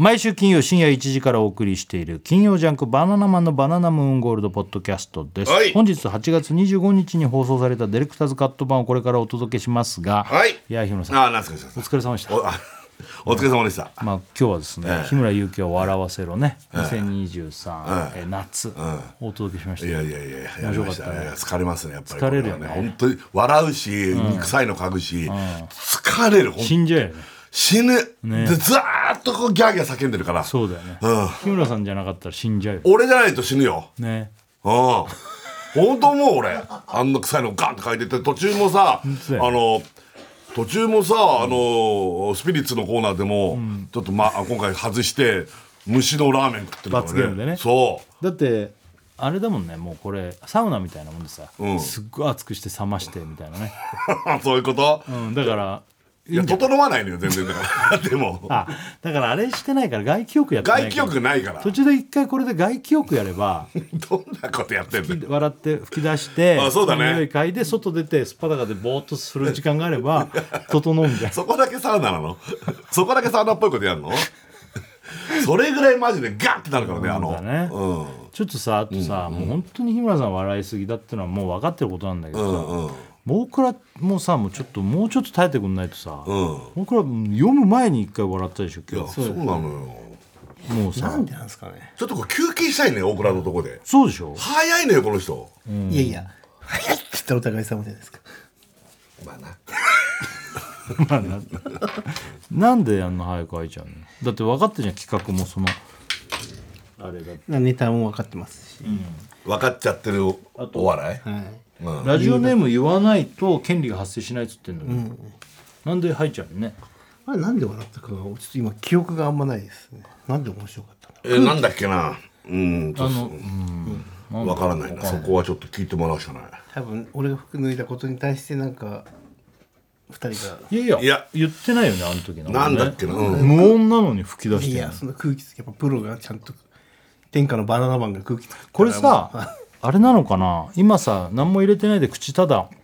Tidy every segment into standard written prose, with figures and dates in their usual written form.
毎週金曜深夜1時からお送りしている金曜ジャンクバナナマンのバナナムーンゴールドポッドキャストです、 はい、 本日8月25日に放送されたディレクターズカット版をこれからお届けしますが、 はい、 いや日村さん、 なんすかお疲れ様でした。 お疲れ様でした。 まあ、今日はですね、日村勇紀を笑わせろね、2023、夏、お届けしました。 いや面白かったね。疲れますね、やっぱり。 疲れるよね。 本当に笑うし、臭いの嗅ぐし、疲れる。 死んじゃうよね。 死ぬ、ね、でずーっとこうギャーギャー叫んでるから。 そうだよね、日村さんじゃなかったら死んじゃうよ。 俺じゃないと死ぬよね。 本当もう俺あんな臭いのガンって嗅いでて、途中もさスピリッツのコーナーでも、ちょっと今回外して虫のラーメン食ってるからね。 罰ゲームでね。 そうだってあれだもんね、もうこれサウナみたいなもんでさ、すっごい熱くして冷ましてみたいなねそういうこと、 だからいや整わないのよ全然。だからでもだからあれしてないから、外気浴やってないから。 外気浴ないから途中で一回これで外気浴やればどんなことやってんの。 笑って吹き出してそうだね、 匂い嗅いで外出てすっぱだかでぼーっとする時間があれば整うんじゃんそこだけサウナなのそこだけサウナっぽいことやるのそれぐらいマジでガッてなるからね。 ちょっとさ、あとさ、もう本当に日村さん笑いすぎだってのはもう分かってることなんだけどさ、僕らもさ、もうちょっと耐えてくんないとさ、僕ら読む前に一回笑ったでしょ今日。 そうなのよ。 もうさ、なんでなんですかね。 ちょっとこう休憩したいね、大倉のとこで。 そうでしょ。 早いのよこの人。 いや早いって言ったらお互い様じゃないですか。 まあなまあなんであんな早く開いちゃうの。だって分かってじゃん、企画もそのあれだってネタも分かってますし、 分かっちゃってるお笑い。 ラジオネーム言わないと権利が発生しないっつってんのに、なんで入っちゃうのね。 あれなんで笑ったかがちょっと今記憶があんまないですね。なんで面白かったの。 なんだっけな。分からないな。そこはちょっと聞いてもらうしかない。 多分俺が服脱いだことに対してなんか2人がいや言ってないよね、あの時の、ね、 なんだっけな、 無音なのに吹き出してる。 いやその空気やっぱプロがちゃんと天下のバナナマンが空気作ったらこれさあれなのかな、今さ何も入れてないで口ただ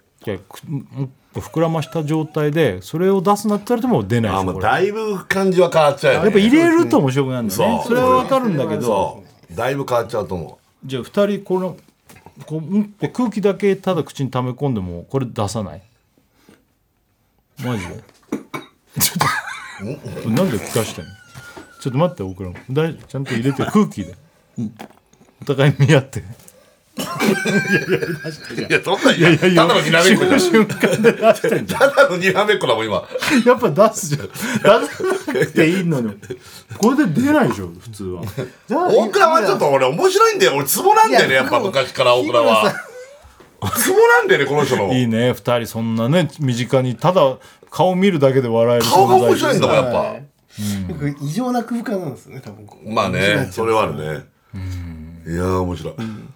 膨らました状態でそれを出すなって言われても出ないでしょ。 だいぶ感じは変わっちゃうよね。 やっぱ入れると面白くなるんだよね。それはわかるんだけど、 だいぶ変わっちゃうと思う。じゃあ2人こうって空気だけただ口に溜め込んでもこれ出さない？マジでちょっとなんで聞かしてんの。ちょっと待って、僕らちゃんと入れて空気で、お互い見合っていやそんなただのにらめっこじゃん。 瞬間で出してんじゃん。 ただのにらめっこだもん今。 やっぱ出すじゃん。出さなくていいのにこれで出ないでしょ普通は。 大倉はちょっと俺面白いんだよ。俺ツボなんだよね、やっぱ昔から大倉はツボなんだよね、この人の。 いいね、2人そんなね身近にただ顔見るだけで笑える。 顔が面白いんだもんやっぱ。 異常な空間なんですね多分。 まあね、それはあるね。いや面白い。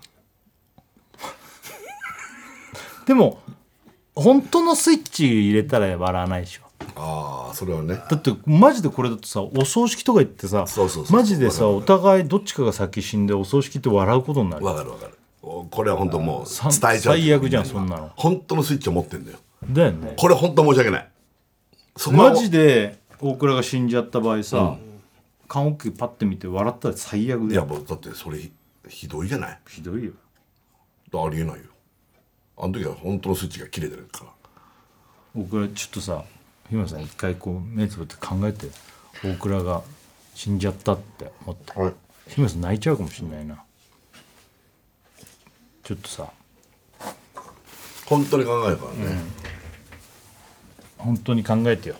でも本当のスイッチ入れたら笑わないでしょ。 それはね。 だってマジでこれだとさ、お葬式とか行ってさ、マジでさお互いどっちかが先死んでお葬式って笑うことになる。 わかる。これは本当もう伝えちゃう。 最悪じゃんそんなの。 本当のスイッチを持ってんだよ。 だよね。 これ本当申し訳ない。 マジで大倉が死んじゃった場合さ、棺桶パッて見て笑ったら最悪だよ。 いやだってそれひどいじゃない。 ひどいよ。 ありえないよ。あの時は本当のスイッチが切れてるから。 僕はちょっとさ、日村さん一回こう目つぶって考えて、大倉が死んじゃったって思って、日村さん泣いちゃうかもしれないな。ちょっとさ本当に考えるからね、 本当に考えてよ。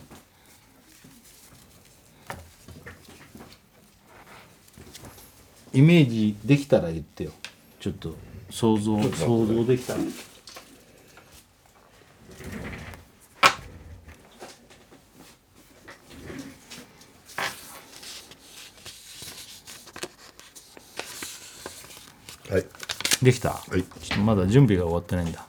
イメージできたら言ってよ。ちょっと想像できたら。 はい。 できた。 はい。 ちょっとまだ準備が終わってないんだ。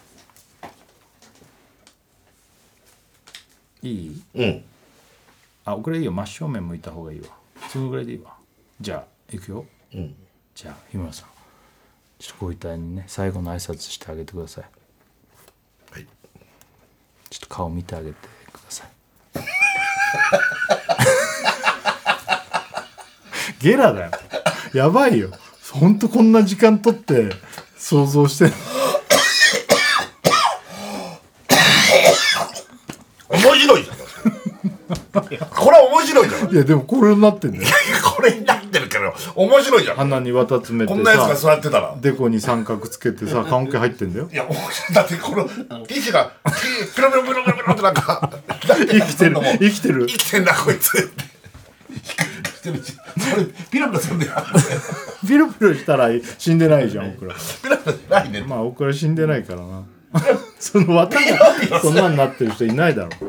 いい？ うん。 あ、 これいいよ、真正面向いた方がいいわ。そのぐらいでいいわ。じゃあ行くよ。じゃあ日村さん、ちょっとご遺体にね最後の挨拶してあげてください。 はい。 ちょっと顔見てあげてください。ゲラだよ、やばいよ。ほんとこんな時間取って想像してんの。 面白いじゃん。これは面白いじゃん。 いやでもこれになってんだよ。 これになってるけど面白いじゃん。 鼻に綿詰めてこんなやつがさ、 座ってたら。 デコに三角つけてさ、棺桶入ってんだよ。 いや面白い。だってこのティッシュがピロピロピロピロピロってなんか生きてる生きてる生きてんだこいつ。してるし、それピロピロするんだよ。 ピロピロしたら死んでないじゃん、僕ら。 ピロピロじゃないね。 まあ僕ら死んでないからな。その綿がそんなになってる人いないだろ。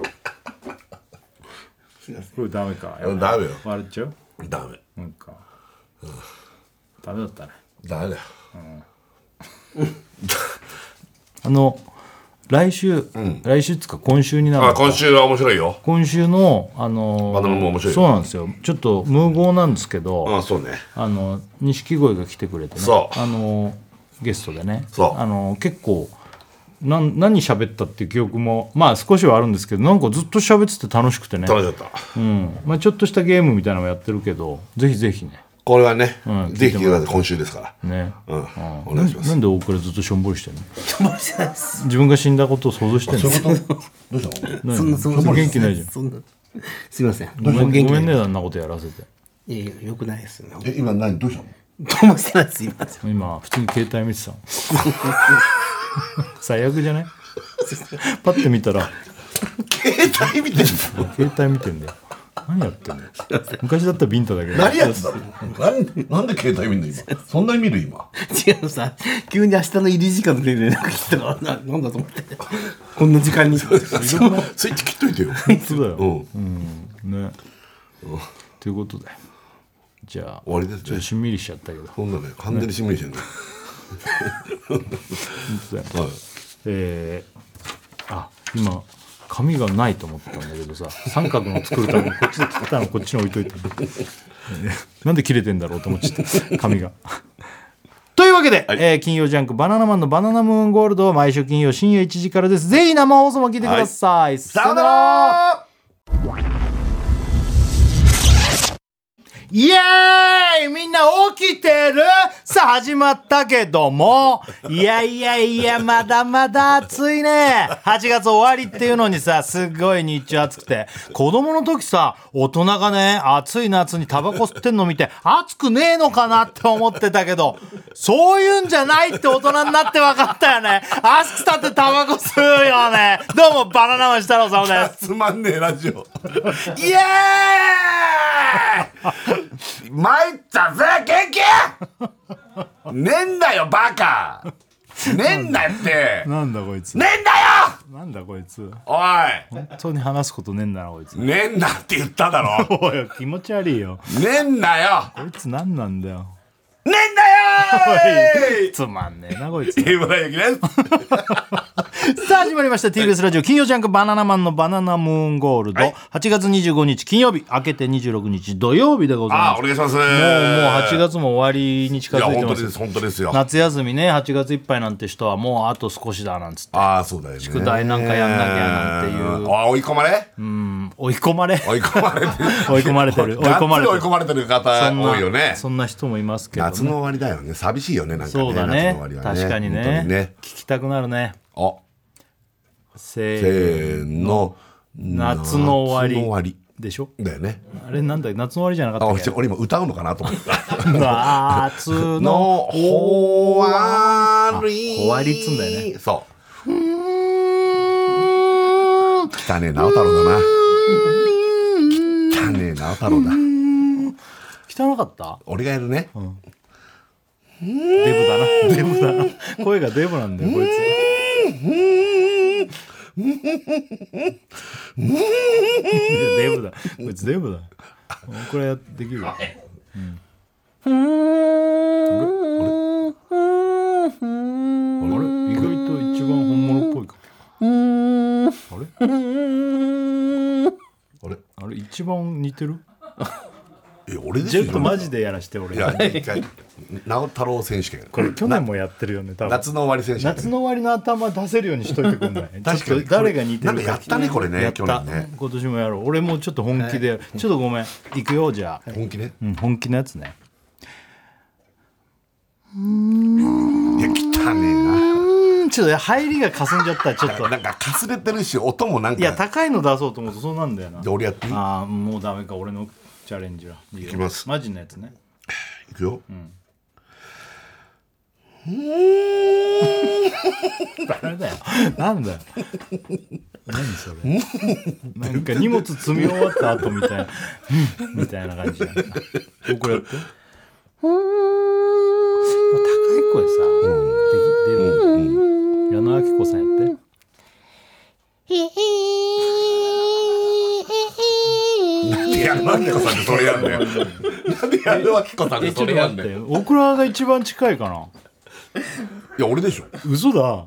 これダメか。 ダメよ。 笑っちゃう。 ダメ。 なんか、ダメだったね。 ダメだよ。 来週、来週っつうか今週になるのか。 今週は面白いよ。 今週のバナナも面白いよ。 そうなんですよ。ちょっと無謀なんですけど、 そうね。 錦鯉が来てくれてね。 そうゲストでね。 そう結構何喋ったっていう記憶もまあ少しはあるんですけど、なんかずっと喋ってて楽しくてね。 楽しかった。 まあちょっとしたゲームみたいなのもやってるけど、ぜひぜひね。 これはね、 んぜひ聞いてください。今週ですからね。 お願いします。 なんで大倉ずっとしょんぼりしてんの？自分が死んだことを想像してんの？ そういうことどうしたの？ そんな元気ないじゃん。 そんなすいません。 ごめんね、 ね。 あんなことやらせて。 いやいや、よくないですよね。 今何どうしたの？ どうもしてないです今。 今普通に携帯見てたの。最悪じゃない？パッて見たら携帯見てんの？ 携帯見てんだよ。何やってんの？昔だったらビンタだけど。 何やってたの？なんで携帯見んの今？そんなに見る今？ 違うさ、急に明日の入り時間の連絡来てたからなんだと思って。こんな時間に。 スイッチ切っといてよ。 本当だよ。ね。ということで、じゃあ終わりですねちょっとしんみりしちゃったけど。 そんなね、完全にシミュレーションね。 本当だよ。今紙がないと思ったんだけどさ、三角の作るためにこっちで切ったのこっちに置いといて、なんで切れてんだろうと思っちゃって紙が。というわけで、金曜ジャンクバナナマンのバナナムーンゴールドは毎週金曜深夜1時からです。ぜひ生放送も聞いてください。 さよなら。 イエーイ、みんな起きてる？さあ始まったけども、いやまだまだ暑いね。8月終わりっていうのにさ、すっごい日中暑くて、子供の時さ、大人がね暑い夏にタバコ吸ってんの見て暑くねえのかなって思ってたけど、そういうんじゃないって大人になって分かったよね。暑くたってタバコ吸うよね。どうもバナナマン設楽統です。 つまんねえラジオ。 イエーイ参ったぜ元気ねえんだよバカねえんだよってなんだこいつ。 ねえんだよなんだこいつ。 おい本当に話すことねえんだなこいつ。 ねえんだって言っただろおい気持ち悪いよ。 ねえんだよこいつ何なんだよ。 ねえんだよつまんねえなこいつ。 井村ゆきですさあ始まりました TBS ラジオ金曜ジャンクバナナマンのバナナムーンゴールド、8月25日金曜日明けて26日土曜日でございます。 お願いします。 もう8月も終わりに近づいてます。 本当ですよ。 夏休みね、8月いっぱいなんて人はもうあと少しだなんつって、 そうだよね。 宿題なんかやんなきゃなんていう、 追い込まれ追い込まれ追い込まれてる追い込まれてる追い込まれてる追い込まれてる方多いよね。 そんな人もいますけどね。 夏の終わりだよね。寂しいよね。なんかね。 そうだね。 夏の終わりはね。 確かにね。聞きたくなるね。せーの。夏の終わりでしょ。 だよね。 あれなんだ夏の終わりじゃなかったっけ。 俺今歌うのかなと思った。 夏の終わり。 終わりっつんだよね。 そう。汚ねえ直太郎だな。汚ねえ直太郎だ。 汚かった？ 俺がやるね。 デブだな。デブだな。声がデブなんだよこいつ。デブだ。こいつデブだ。これできるよ。あれ意外と一番本物っぽいかも。あれ一一番似てる。 俺ですよ。 ちょっとマジでやらして俺。 いや一回直太朗選手権。 これ去年もやってるよね多分。 夏の終わり選手権。 夏の終わりの頭出せるようにしといてくんない。 確かにちょっと誰が似てるか。 なんかやったねこれねやった去年ね。 今年もやろう。俺もちょっと本気でやる。ちょっとごめん。行くよじゃあ。 本気ね。 本気のやつね。 いや汚ねえな。 ちょっと入りが霞んじゃったちょっと。 なんかかすれてるし音もなんか。 いや高いの出そうと思うとそうなんだよな。 で俺やっていい？ ああもうダメか俺のチャレンジは。いきますマジのやつね。 いくよ。 ダメだよ。なんだよ。何それ。なんか荷物積み終わった後みたいなみたいな感じだよ。これやって。高い声さ。出る。矢野明子さんやって。 なんで矢野明子さんでそれやんだよ。なんで矢野明子さんでそれやんだよ。 オクラが一番近いかな。 いや俺でしょ。 嘘だ。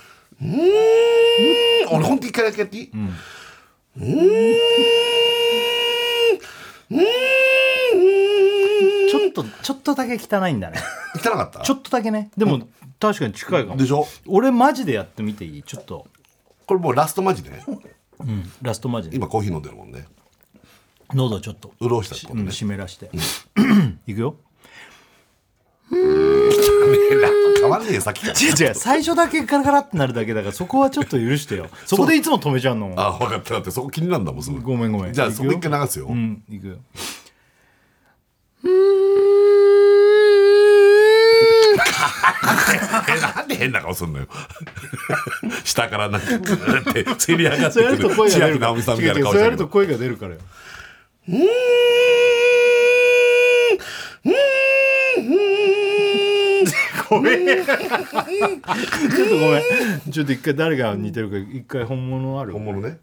俺ほんと一回だけやっていい？ ちょっとだけ汚いんだね。 汚かった？ ちょっとだけね。でも確かに近いかも。 でしょ？ 俺マジでやってみていい？ちょっと。 これもうラストマジね。 ラストマジで。 今コーヒー飲んでるもんね。 喉ちょっと潤したってことね。 湿らして。いくよ。 変わんねえよさっきから。 違う最初だけガラガラってなるだけだからそこはちょっと許してよ。そこでいつも止めちゃうの。 あ分かったってそこ気になるんだもんすぐ。 ごめん。 じゃあそこ一回流すよ。 いくよ。 なんで変な顔すんのよ。下からなんかグーってせり上がってそうやると声が出るから。 千秋直美さんみたいな顔そうしてるやると声が出るからよ。ごめん。ちょっとごめん。ちょっと一回誰が似てるか一回本物ある。 本物ね。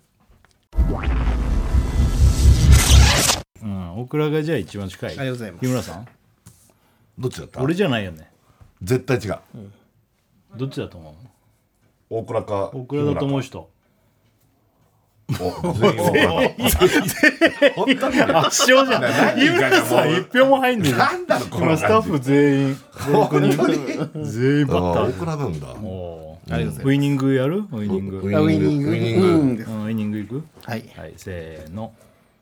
オクラがじゃあ一番近い。 ありがとうございます日村さん。 どっちだった？ 俺じゃないよね。 絶対違う。 どっちだと思う？ 大倉か。 オクラだと思う人。 お全員大倉。本当に圧勝じゃん。日村さん一票も入んねえじゃん。 なんだろこの今スタッフ全員本当に全員バッタ大ー。 倉なんだ。 おーありがとうございますウイニングやる？ウイニング。 ウイニングウイニングですウイニングいく？ はいはい、せーの。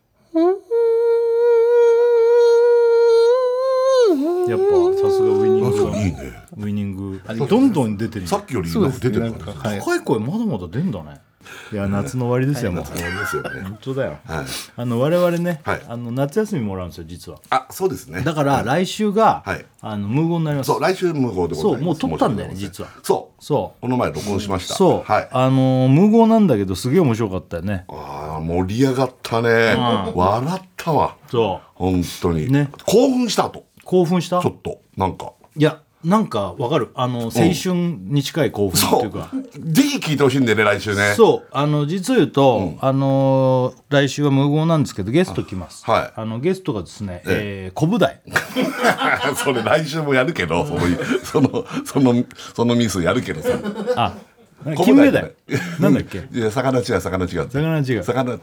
やっぱさすがウイニングだいいね。 ウイニングどんどん出てる。 さっきよりそうです出てるなんかはい高い声まだまだ出んだね。いや夏の終わりですよもう。 終わりですよね。 本当だよ。 はい。 我々ね、 はい夏休みもらうんですよ実は。 あそうですね。 だから来週が、 はい無言になります。 そう来週無言でございます。 そうもう撮ったんだよね実は。 そうそうこの前録音しました。 そう、 はい。 無言なんだけどすげえ面白かったよね。 ああ盛り上がったね。笑ったわ。 そ本当に。 ね興奮した後。 う興奮した。 ちょっとなんか。 いやなんかわかる青春に近い興奮ってそいうか。 う。ぜひ聞いてほしいんでね来週ね。 そう実を言うと、来週は無言なんですけどゲスト来ます。 はいゲストがですね、小舞台。 それ来週もやるけど、そのミスやるけどさ。 あ金目鯛なんだっけ。 いや魚違う。 魚違う。 魚。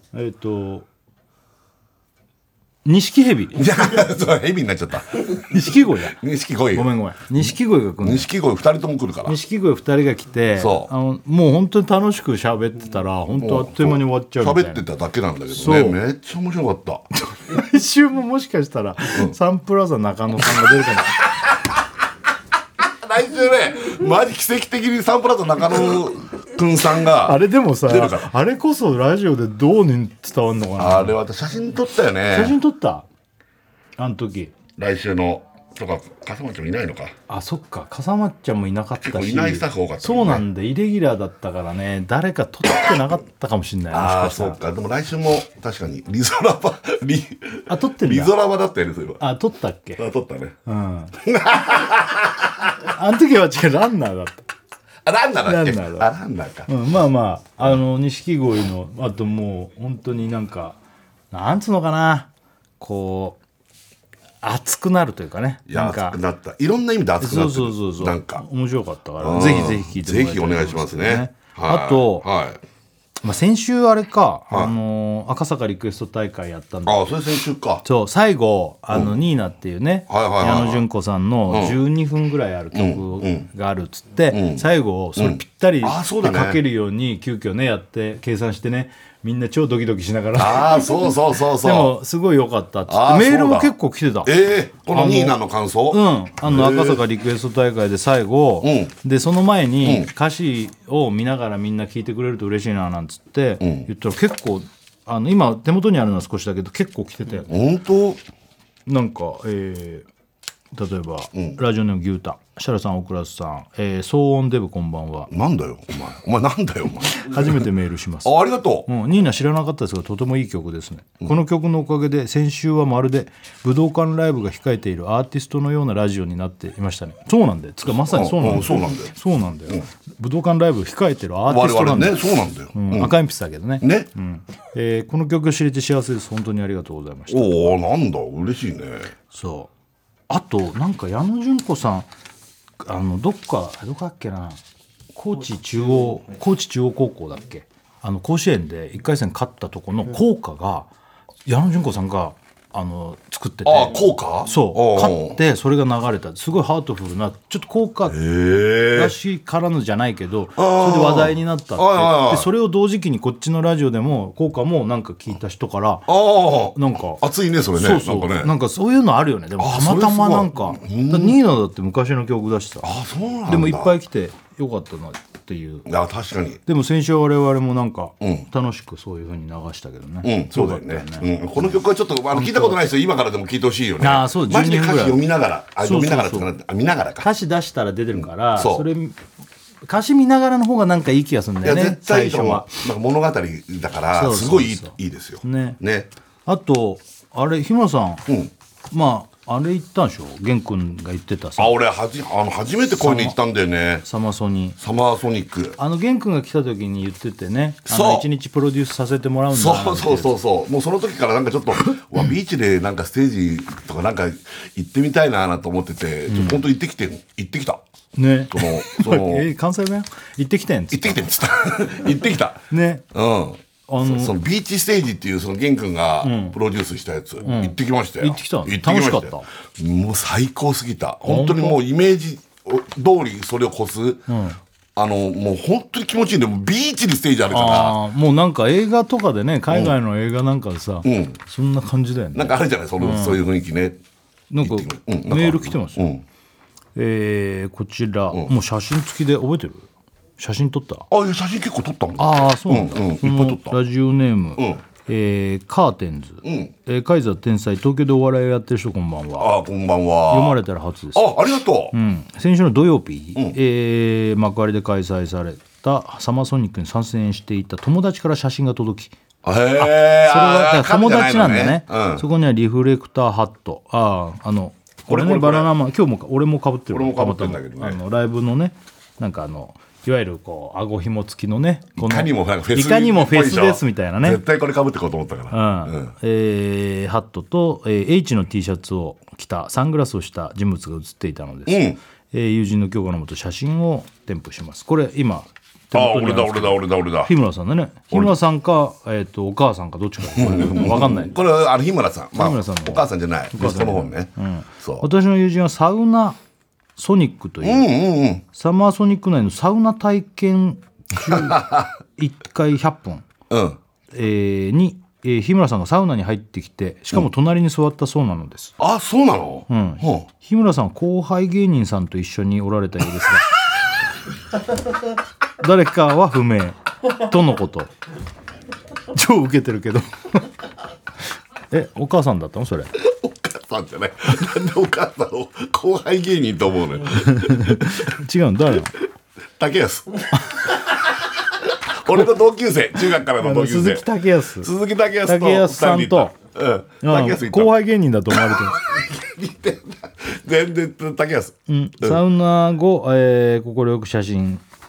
錦蛇。 じゃあそうヘビになっちゃった。 錦鯉だ。 錦鯉。 ごめん錦鯉が来るの。 錦鯉2人とも来るから。 錦鯉2人が来てそうもう本当に楽しく喋ってたら本当あっという間に終わっちゃうみたいな。 喋ってただけなんだけどね。 そうめっちゃ面白かった。 来週ももしかしたら、サンプラザ中野さんが出るかも。 来週ねマジ奇跡的にサンプラザ中野くんさんがあれでもさ出るからあれこそラジオでどうに伝わるのかな。 あれ私写真撮ったよね。 写真撮ったあの時。 来週のとか笠間ちゃんいないのか。 あそっか笠松ちゃんもいなかったし結構いないスタッフ多かったもんね。 そうなんでイレギュラーだったからね誰か撮ってなかったかもしれない。もしああかしたらそうか。でも来週も確かにリゾラバ撮ってるんだ。 リゾラバだったよねそういえば。 撮ったっけ。 撮ったね。 あの時は違うランナーだった。 あランナーだっけ。 ランナーだランナーか。 まあ錦鯉のあともう本当になんかなんつうのかなこう熱くなるというかね。 いやなんか熱くなった。いろんな意味で熱くなってる。 そうなんか面白かったからぜひぜひ聞いてもらいたいぜひお願いしますね。 あとはい。 まあ、先週あれか、赤坂リクエスト大会やったんだ。 ああ、それ先週か。 そう最後ニーナっていうね、矢野純子さんの12分ぐらいある曲があるっつって、最後それぴったりでかけるように急遽ねやって計算してね、みんな超ドキドキしながら、 ああ、そうそうそうそう。 でもすごい良かったっつってメールも結構来てた。 このニーナの感想。 赤坂リクエスト大会で最後、でその前に歌詞を見ながらみんな聞いてくれると嬉しいななんつって言ったら、結構今手元にあるのは少しだけど結構来てたよね。 本当？ なんか、例えば、ラジオネーム牛太、シャラさん、オクラスさん、騒音デブこんばんは。 なんだよお前なんだよお前。 初めてメールします。 ありがとう。 ニーナ知らなかったですがとてもいい曲ですね、この曲のおかげで先週はまるで武道館ライブが控えているアーティストのようなラジオになっていましたね。そうなんだよ、つかまさにそうなんだよ。そうなんだよ、武道館ライブ控えてるアーティストなんだよ。 我々ね、そうなんだよ、 赤鉛筆だけどね。この曲を知れて幸せです。本当にありがとうございました。 おお、なんだ嬉しいね。 そう、あとなんか矢野純子さんどこだっけな、高知中央高校だっけ、甲子園で1回戦勝ったとこの校歌が矢野純子さんが作ってて、 校歌？ そう勝ってそれが流れた、すごいハートフルなちょっと校歌らしからぬじゃないけど、それで話題になったって。でそれを同時期にこっちのラジオでも校歌もなんか聞いた人からなんか熱いねそれね。 そうなんかそういうのあるよね。でもたまたまなんかニーナだって昔の曲出した。 そうなんだ。 でもいっぱい来てよかったなっていう。 確かに。 でも先週我々もなんか楽しくそういう風に流したけどね。 そうだよね。この曲はちょっと聞いたことない人今からでも聞いてほしいよね。 そう、 マジで歌詞読みながら見ながらか。 歌詞出したら出てるから、それ歌詞見ながらの方がなんかいい気がするんだよね。 絶対最初はなんか物語だからすごいいいですよね。 あとあれ日村さん、まああれ言ったんでしょ、玄君が言ってたさ。 俺初めてこういうの言ったんだよね。 サマーソニック。 玄君が来た時に言っててね、一日プロデュースさせてもらうんだなって。 そうもうその時からなんかちょっとビーチでなんかステージとかなんか行ってみたいなと思ってて、本当行ってきたね。関西弁行ってきてんっつった行ってきたね。 そのビーチステージっていうその玄君がプロデュースしたやつ、行ってきましたよ。 行ってきた。楽しかった。 もう最高すぎた。本当にもうイメージ通りそれを越す、もう本当に気持ちいいんで、もうビーチにステージあるから。 もうなんか映画とかでね、海外の映画なんかでさ、そんな感じだよね。 なんかあるじゃない、そういう雰囲気ね。 なんかメール来てますよ。こちらもう写真付きで覚えてる？写真撮った？ 写真結構撮ったもん。 そうなんだ。いっぱい撮った。ラジオネーム、カーテンズ、カイザー天才、東京でお笑いをやってる人こんばんは。 こんばんは。 読まれたら初です。 ありがとう。 先週の土曜日、幕張で開催されたサマーソニックに参戦していた友達から写真が届き、それは友達なんだね。そこにはリフレクターハット、これね、バナナマン、今日も俺もかぶってる。 俺もかぶってるんだけどね。 ライブのね、なんかいわゆるこう顎紐付きのね、 いかにもフェスですみたいなね。 絶対これかぶってこうと思ったから。 ハットと、H の T シャツを着たサングラスをした人物が写っていたのです。友人の許可のもと写真を添付します。これ今俺だ。 日村さんだね。日村さんかお母さんかどっちか分かんない。 これ日村さん。お母さんじゃない。息子の方ね。 私の友人はサウナソニックという、サマーソニック内のサウナ体験中1回100分、に、日村さんがサウナに入ってきて、しかも隣に座ったそうなのです。 そうなの？ 日村さんは後輩芸人さんと一緒におられたようですが誰かは不明とのこと。超ウケてるけどお母さんだったのそれ？ お母さんじゃない。なんでお母さんを後輩芸人と思うのよ。 違うの？誰？ 竹安。俺の同級生、中学からの同級生。 鈴木竹安さんと後輩芸人だと思われてる。 全然竹安。 サウナ後、快く写真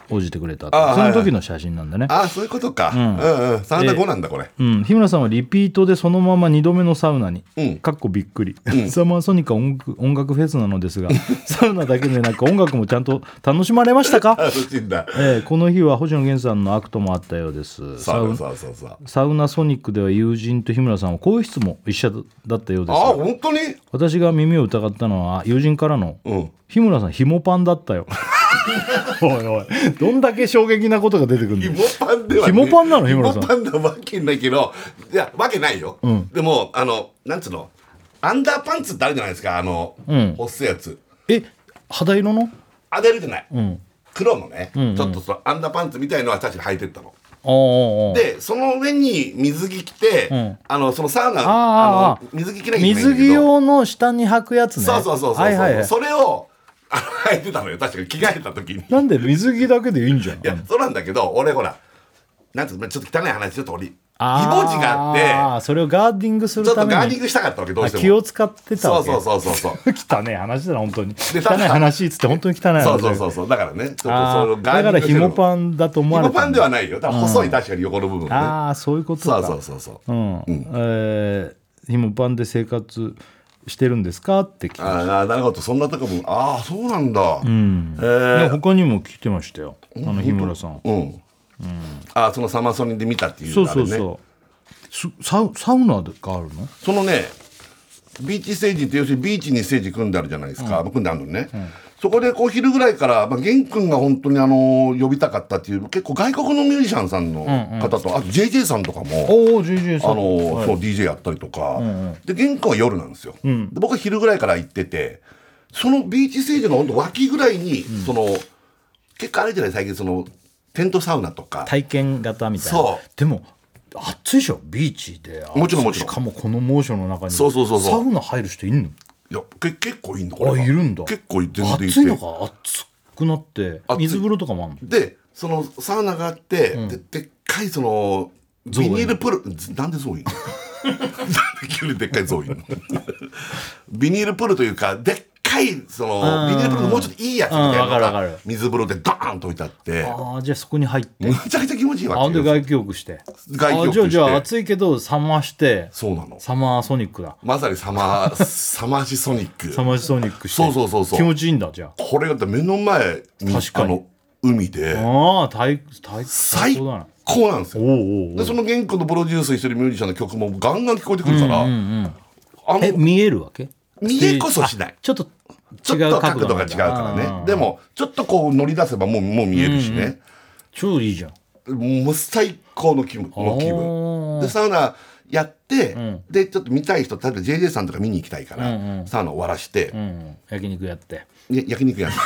応じてくれたってあーその時の写真なんだね。 ああそういうことか、うんうん、サウナ後なんだこれ。 うん、日村さんはリピートでそのまま2度目のサウナに、 うんかっこびっくり、サマーソニックは音楽フェスなのですがサウナだけでなく音楽もちゃんと楽しまれましたか？ 楽しいんだ。 この日は星野源さんのアクトもあったようです。 そうサウナソニックでは友人と日村さんは更衣室も一緒だったようですああが、 本当に。 私が耳を疑ったのは友人からの、 うん日村さんひもパンだったよおいおいどんだけ衝撃なことが出てくるの？ ひもパンではね、 ひもパンなの日村さん。 ひもパンなわけないけど、いやわけないよ、でもなんつうのアンダーパンツってあるじゃないですか、細いやつ。 肌色のあれるじゃない、 ん黒のね、ちょっとそのアンダーパンツみたいのは確かに履いてったのおーおーおーで、その上に水着着て、そのサウナ水着着なきゃいけないんだけど、 水着用の下に履くやつね。 そう、 はいはいはい、 それを履いてたのよ、確かに着替えた時に。 なんで水着だけでいいんじゃん。 いや、そうなんだけど、俺ほらなんつうのちょっと汚い話、ちょっと俺イボ痔があって、 それをガーディングするちょっとためにガーディングしたかったわけ、どうしても。 気を使ってたわけ。 そう汚い話だな本当に。汚いただ話っつって本当に汚い話だよ。 そうだからね、ちょっとそのだからひもパンだと思われた。 ひもパンではないよ、だから細い、確かに横の部分ね。 ああそういうことか。 そうひもパンで生活してるんですかって聞きました。 ああなるほど、そんなとこも、ああそうなんだ。 でも他にも来てましたよ、日村さん。 ああそのサマソニで見たっていう。 サウナがあるの？ そのねビーチステージって要するにビーチにステージ組んであるじゃないですか、組んであるのね、そこでこう昼ぐらいから、玄君が本当に呼びたかったっていう結構外国のミュージシャンさんの方と、あと JJ さんとかも JJ さんそう DJ やったりとか、で玄君は夜なんですよ、で僕は昼ぐらいから行ってて、そのビーチステージの本当脇ぐらいに、その結構あれじゃない最近そのテントサウナとか体験型みたいな。 そうでも暑いでしょビーチで。 もちろんしかもこの猛暑の中にそうサウナ入る人いんの？ いや結構いいんだこれがいるんだ。 結構全然いて、 暑いのか暑くなって水風呂とかもあるの？ でそのサウナがあって、でっかいそのビニールプール、なんでゾウいんの急にでっかいゾウいんのビニールプールというかでっかいそのビニールプールのもうちょっといいやつみたいなのが水風呂でドーンと置いてあって、 じゃあそこに入ってむちゃくちゃ気持ちいいわけよ。 で外気浴してじゃあ暑いけど冷まして、 そうなの、 サマーソニックだ。 まさにサマーシソニックサマーシソニックしてそう気持ちいいんだ。じゃあこれが目の前に確かに海で最高なんですよ。でその玄君のプロデュースしてるミュージシャンの曲もガンガン聞こえてくるから、 見えるわけ？ 見えこそしない、 ちょっと違う角度が違うからね。でもちょっとこう乗り出せばもう見えるしね、 超いいじゃん。 もう最高の気分でサウナやって、でちょっと見たい人、例えば JJ さんとか見に行きたいから、サウナ終わらして、 焼肉やって焼肉やる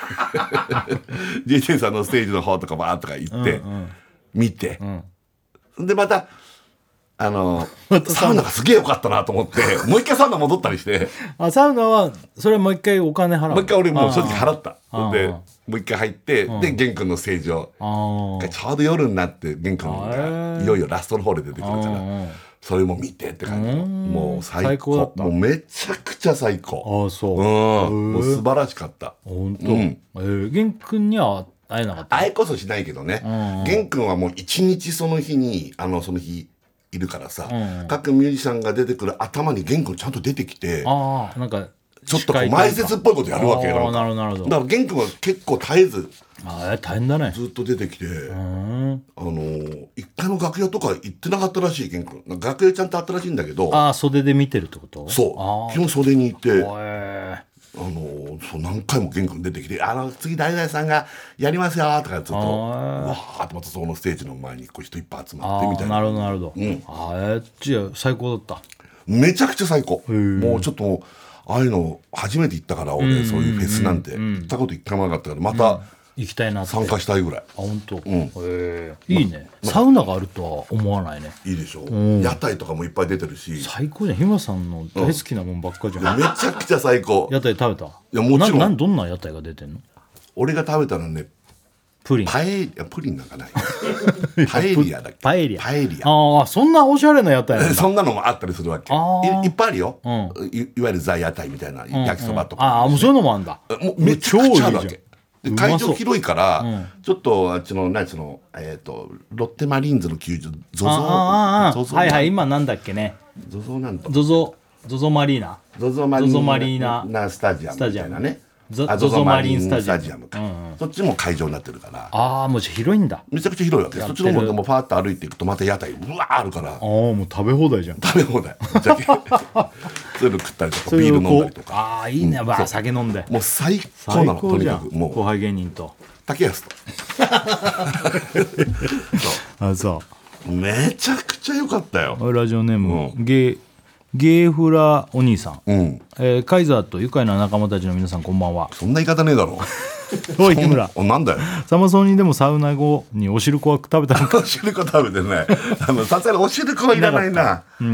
JJ さんのステージの方とかバーッとか行って、見て、でまたサウナがすげえ良かったなと思ってもう一回サウナ戻ったりして、 サウナはそれはもう一回お金払う？ もう一回俺もう正直払った。でもう一回入って、で玄君のステージをちょうど夜になって玄君がいよいよラストの方で出てくるから、それも見てって感じ。もう最高だった。もうめちゃくちゃ最高。もう素晴らしかった。 本当。玄君には会えなかった？ 会えこそしないけどね、玄君はもう一日その日にその日いるからさ、各ミュージシャンが出てくる頭に玄君ちゃんと出てきて、 なんかちょっとこう前説っぽいことやるわけよ。 なるほど。 だから玄君は結構絶えず大変だね。 ずっと出てきて、一回の楽屋とか行ってなかったらしい。玄君楽屋ちゃんとあったらしいんだけど、 袖で見てるってこと？ そう基本袖にいて、そう何回も玄君出てきて「次誰々さんがやりますよ」とかずっとわーってまたそのステージの前にこう人いっぱい集まってみたいな。 なるほど。じゃあ最高だった？ めちゃくちゃ最高。もうちょっとああいうの初めて行ったから俺、そういうフェスなんて行ったこと一回もなかったから、また行きたいなって参加したいぐらい。 本当。いいね。サウナがあるとは思わないね。 いいでしょ。屋台とかもいっぱい出てるし最高じゃん。日村さんの大好きなもんばっかじゃん。 めちゃくちゃ最高。 屋台食べた？いやもちろん。 どんな屋台が出てんの？ 俺が食べたのね、 プリンなんかないパエリアだっけ。 パエリア。そんなおしゃれな屋台なんだ。 そんなのもあったりするわけ。いっぱいあるよ、いわゆるザ屋台みたいな焼きそばとか、 もうそういうのもあるんだ。 もうめちゃくちゃあるわけ。 で会場広いから、ちょっとあっちの何そのロッテマリーンズの球場はいはい、今なんだっけね、 ZOZOなんと ZOZOマリーナ、 ZOZOマリーナスタジアムみたいなね、 ZOZOマリーンスタジアム、 そっちも会場になってるから、 ああもう広いんだ、 めちゃくちゃ広いわけ。そっちの方でもパーッと歩いていくとまた屋台うわーあるから、 ああもう食べ放題じゃん、 食べ放題そういうの食ったりとかビール飲んだりとか、 ああいいね、酒飲んでもう最高なの、とにかくもう後輩芸人と竹安とあ、そめちゃくちゃ良かったよ。 う、ラジオネーム、ゲーフラお兄さん、カイザーと愉快な仲間たちの皆さんこんばんは。 そんな言い方ねえだろおい日村なんだよサマソニーでもサウナ後にお汁粉は食べたのか。 お汁粉食べてね、さすがにお汁粉はいらないな。 ラジオ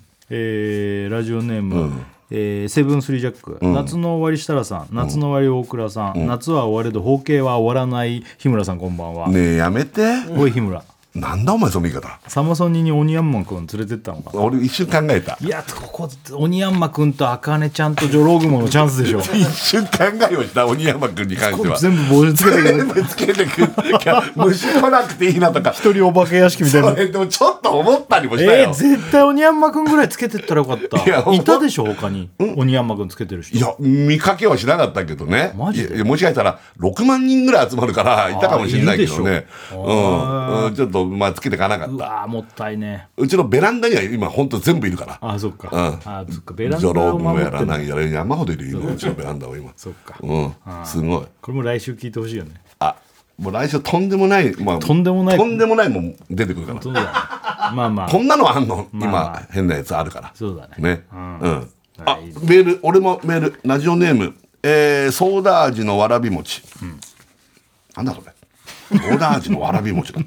ネーム、セブンスリージャック、夏の終わり設楽さん、夏の終わり大倉さん、夏は終われど包茎は終わらない日村さんこんばんは。 ねえやめて。 おい日村、 なんだお前その言い方。 サマソニーにオニヤンマン君連れてったのかな。 俺一瞬考えた。 いやここオニヤンマ君とアカネちゃんとジョロウグモのチャンスでしょ一瞬考えをした鬼山君に関しては。 全部帽子つけてくる、 全部つけてくる。虫来なくていいなとか。 一人お化け屋敷みたいな。 でもちょっと思ったりもしたよ。 絶対オニヤンマ君ぐらいつけてったらよかった。 いやいたでしょ他に、オニヤンマ君つけてる人。 いや見かけはしなかったけどね。 マジでいやもしかしたら6万人ぐらい集まるからいたかもしれないけどね。ちょっとまあつけてかなかった。 うわもったいね。 うちのベランダには今本当全部いるから。 あそっか、そっか、ベランジョダをロウもや守ってんだ。 らないやら山ほどいるようちのベランダは今。 そっか、 すごい。 これも来週聞いてほしいよね。 もう来週とんでもない、まあ、 とんでもないもん出てくるから。 そうだね、まあまあこんなのあんの、 まあ今変なやつあるから。 そうだね。 ね。メール、俺もメール、ラジオネーム、ソーダ味のわらび餅。なんだそれ。ソーダ味のわらび餅だって。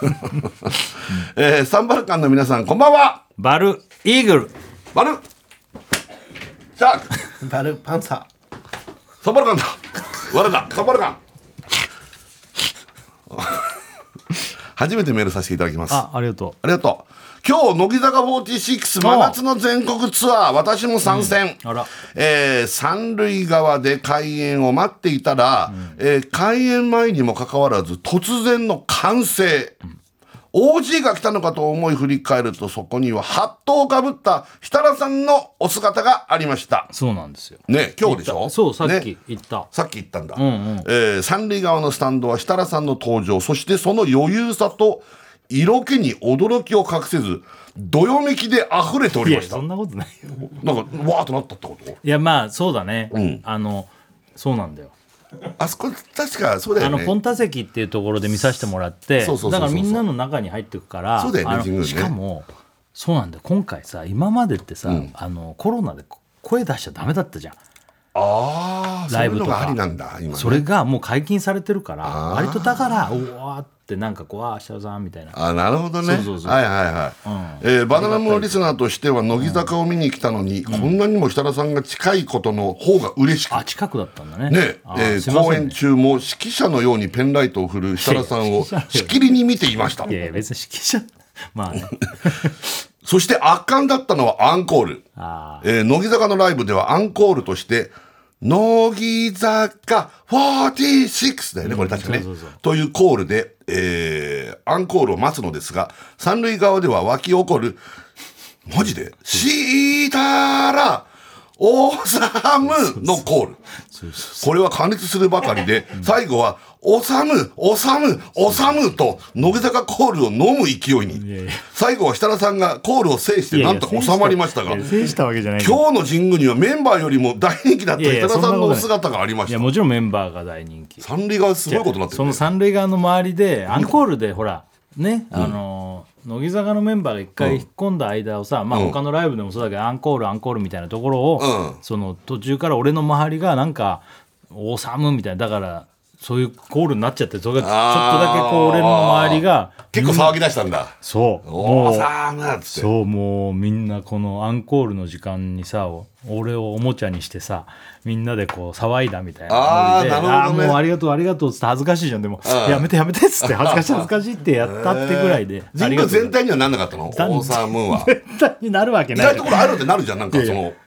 サンバルカンの皆さん、こんばんは。 バルイーグル、 バル。シャーク。 バルパンササンバルカンだ。わらだ。サンバルカン。初めてメールさせていただきます。 ありがとう。 ありがとう。今日乃木坂46真夏の全国ツアー私も参戦、三塁側で開演を待っていたら、開演前にもかかわらず突然の歓声、OG が来たのかと思い振り返るとそこにはハットをかぶった設楽さんのお姿がありました。 そうなんですよね、今日でしょ。 そうさっき言った、 ね、さっき言ったんだ、三塁側のスタンドは設楽さんの登場、そしてその余裕さと色気に驚きを隠せずどよめきで溢れておりました。 いやそんなことないよ。 なんかわーっとなったってこと。 いやまあそうだね、そうなんだよ。 あそこ確かそうだよね。 ポンタ席っていうところで見させてもらって、だからみんなの中に入ってくから。 そうだよね、神宮ね。 しかもそうなんだよ、今回さ、今までってさ、コロナで声出しちゃダメだったじゃん。ライブとかそういうのがありなんだ今、ね、 それがもう解禁されてるから割とだからうわーってなんかこう設楽さんみたいな。 なるほどね。 そうはいはいはい、バナナムーンリスナーとしては乃木坂を見に来たのに、こんなにも設楽さんが近いことの方が嬉しく、 近くだったんだね。 ね、公演中も指揮者のようにペンライトを振る設楽さんをしきりに見ていました。 いや別に指揮者まあねそして圧巻だったのはアンコール。乃木坂のライブではアンコールとして乃木坂46だよね、これ確かね。というコールで、アンコールを待つのですが、三塁側では湧き起こる、マジでしたら、オーサムのコール。これは加熱するばかりで、最後は、おさむと、乃木坂コールを飲む勢いに。最後は設楽さんがコールを制してなんとか収まりましたが、 制したわけじゃない。 今日の神宮にはメンバーよりも大人気だった設楽さんのお姿がありました。 いやもちろんメンバーが大人気。 三塁側すごいことになってる、ね。 その三塁側の周りで、アンコールでほら、ね、乃木坂のメンバーが一回引っ込んだ間をさ、他のライブでもそうだけど、アンコールみたいなところを、その途中から俺の周りがなんかおさむみたいな、だからそういうコールになっちゃって、それがちょっとだけこう俺の周りが結構騒ぎ出したんだ。 そうおさむっつって、 そうもうみんなこのアンコールの時間にさ、俺をおもちゃにしてさ、みんなでこう騒いだみたいなノリで、もうありがとうっつって、恥ずかしいじゃん、でもやめてっつって恥ずかしいってやったってぐらいで、 神宮全体にはなんなかったの？オーサームーンは絶対になるわけない。 意外ところあるってなるじゃん、なんかその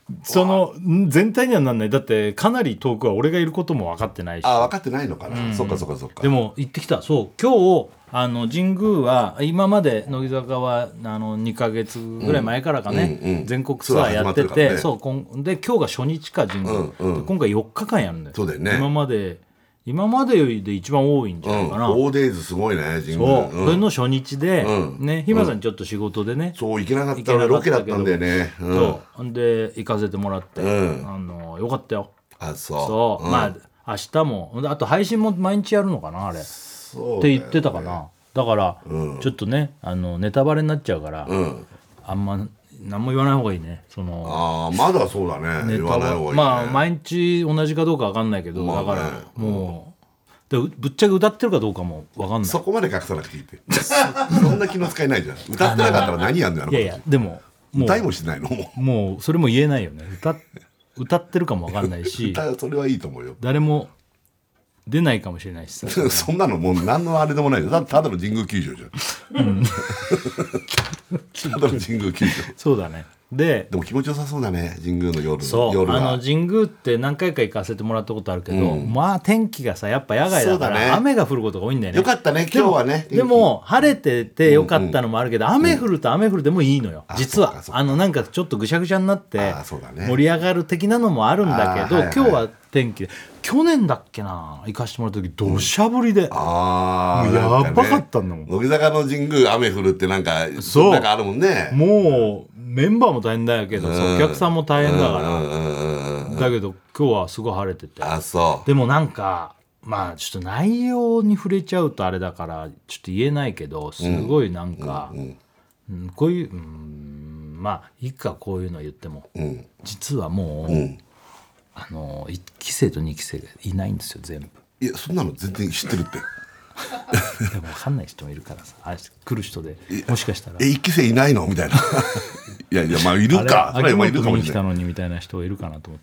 その全体にはなんない。だってかなり遠くは俺がいることも分かってないし。 分かってないのかな、そっかそっかそっか。 でも行ってきた。そう今日神宮は今まで乃木坂は2ヶ月ぐらい前からかね、全国ツアーやってて、ね、そうで今日が初日か神宮、今回4日間やるんだよ。 そうだよね。 今までで一番多いんじゃないかな。 4days すごいね神宮。 それの初日で、ね、日村さんちょっと仕事でね、 そう行けなかったのロケだったんだよね。 そうで行かせてもらって、よかったよ。そうまあ明日もあと配信も毎日やるのかなあれって言ってたかな。だからちょっとねネタバレになっちゃうから、あんま何も言わない方がいいね。 まだそうだね。言わない方がいいね。 まあ毎日同じかどうか分かんないけど、だからもうぶっちゃけ歌ってるかどうかも分かんない。 そこまで隠さなくていいってそんな気の使いないじゃん。歌ってなかったら何やんのやろ。 いやいやでも歌いもしないのもうそれも言えないよね。歌ってるかも分かんないしそれはいいと思うよ。 誰も出ないかもしれないしさそんなのもう何のあれでもないよ。ただの神宮球場じゃん、ただの神宮球場。 そうだね。でも気持ちよさそうだね神宮の夜。 そう神宮って何回か行かせてもらったことあるけど、まあ天気がさやっぱ野外だから雨が降ることが多いんだよね。 よかったね今日はね。 でも晴れててよかったのもあるけど、雨降ると雨降るでもいいのよ、実は。なんかちょっとぐしゃぐしゃになって盛り上がる的なのもあるんだけど、今日は天気で去年だっけな行かしてもらった時土砂降りで、やばかったんだもん。 乃木坂の神宮雨降るってなんかあるもんね。 もうメンバーも大変だけど、お客さんも大変だから、だけど今日はすごい晴れてて。でもなんかまあちょっと内容に触れちゃうとあれだからちょっと言えないけど、すごいなんか、こういうまあいいかこういうの言っても、実はもう、1期生と2期生がいないんですよ全部。 いやそんなの全然知ってるってでも分かんない人もいるからさ、来る人でもしかしたら 1期生いないのみたいな。いやまあいるか。 秋元に来たのにみたいな人いるかなと思って。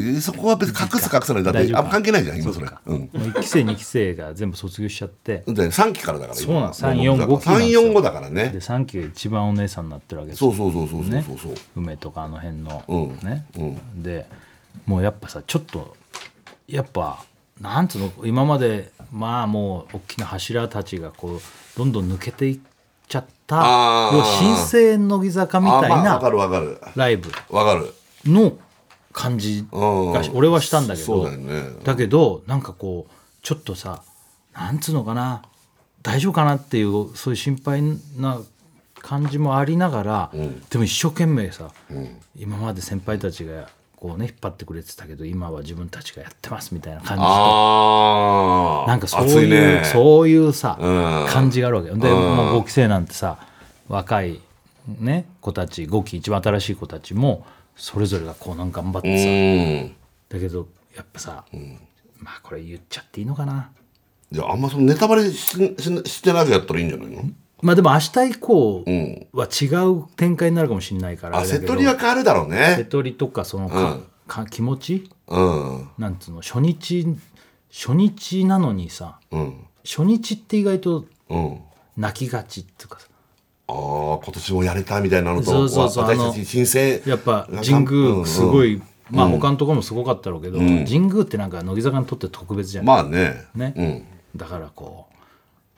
いやそこは別に隠す隠さないだって関係ないじゃん今それ。 1期生2期生が全部卒業しちゃって。 3期からだから今。そうなん345期なんですよ。 345だからね。 で3期が一番お姉さんになってるわけですよ。そう梅とかあの辺のね。でもうやっぱさちょっとやっぱなんつうの今までまあもう大きな柱たちがこうどんどん抜けていっちゃった新生乃木坂みたいなライブの感じが俺はしたんだけど、だけどなんかこうちょっとさなんつうのかな大丈夫かなっていうそういう心配な感じもありながら、でも一生懸命さ、今まで先輩たちがこうね引っ張ってくれてたけど今は自分たちがやってますみたいな感じとなんかそういうさ、感じがあるわけで、もう5期生なんてさ若い、ね、子たち5期一番新しい子たちもそれぞれがこうなんか頑張ってさ、だけどやっぱさ、まあこれ言っちゃっていいのかな。 いやあんまそのネタバレしてなくやったらいいんじゃないの。 まあでも明日以降は違う展開になるかもしれないから、 瀬戸りは変わるだろうね。 瀬戸りとかその気持ち、なんつうの初日なのにさ、初日って意外と泣きがちっていうかさ、 今年もやれたみたいなのと、私たち新生やっぱ神宮すごい、まあ他のところもすごかったろうけど、神宮ってなんか乃木坂にとって特別じゃない。 まあね。 だからこう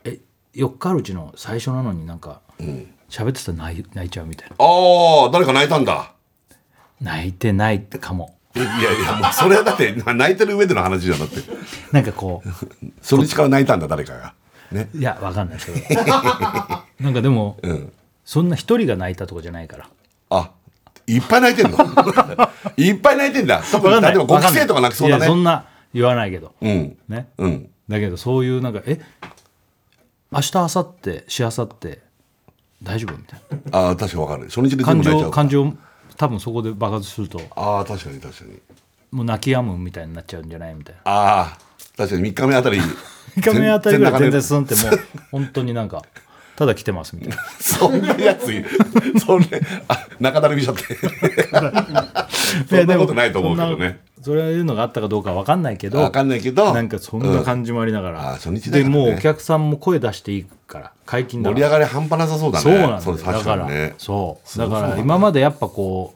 4日あるうちの最初なのになんか喋ってたら泣いちゃうみたいな。 誰か泣いたんだ。 泣いてないってかも。 いやもうそれはだって泣いてる上での話じゃなくてなんかこう初日から泣いたんだ誰かがね。 いやわかんないですけどなんかでも、そんな一人が泣いたとかじゃないから。 いっぱい泣いてんのいっぱい泣いてんだ。特に例えば5期生とか泣きそうだね。 いやそんな言わないけど、ね、だけどそういうなんか明日明後日しあさって大丈夫みたいな。確かに分かる。初日で全部泣いちゃう。 感情多分そこで爆発すると確かにもう泣き止むみたいになっちゃうんじゃないみたいな。確かに3日目あたり 3日目あたりぐらい全然すんってもう本当になんかただ来てますみたいなそんなやつそんな中だるみしちゃってそんなことないと思うけどね。 それいうのがあったかどうかは分かんないけどなんかそんな感じもありながら、 初日だからね。 でもうお客さんも声出していいから解禁だから盛り上がり半端なさそうだね。 そうなんだよ。だからだから今までやっぱこう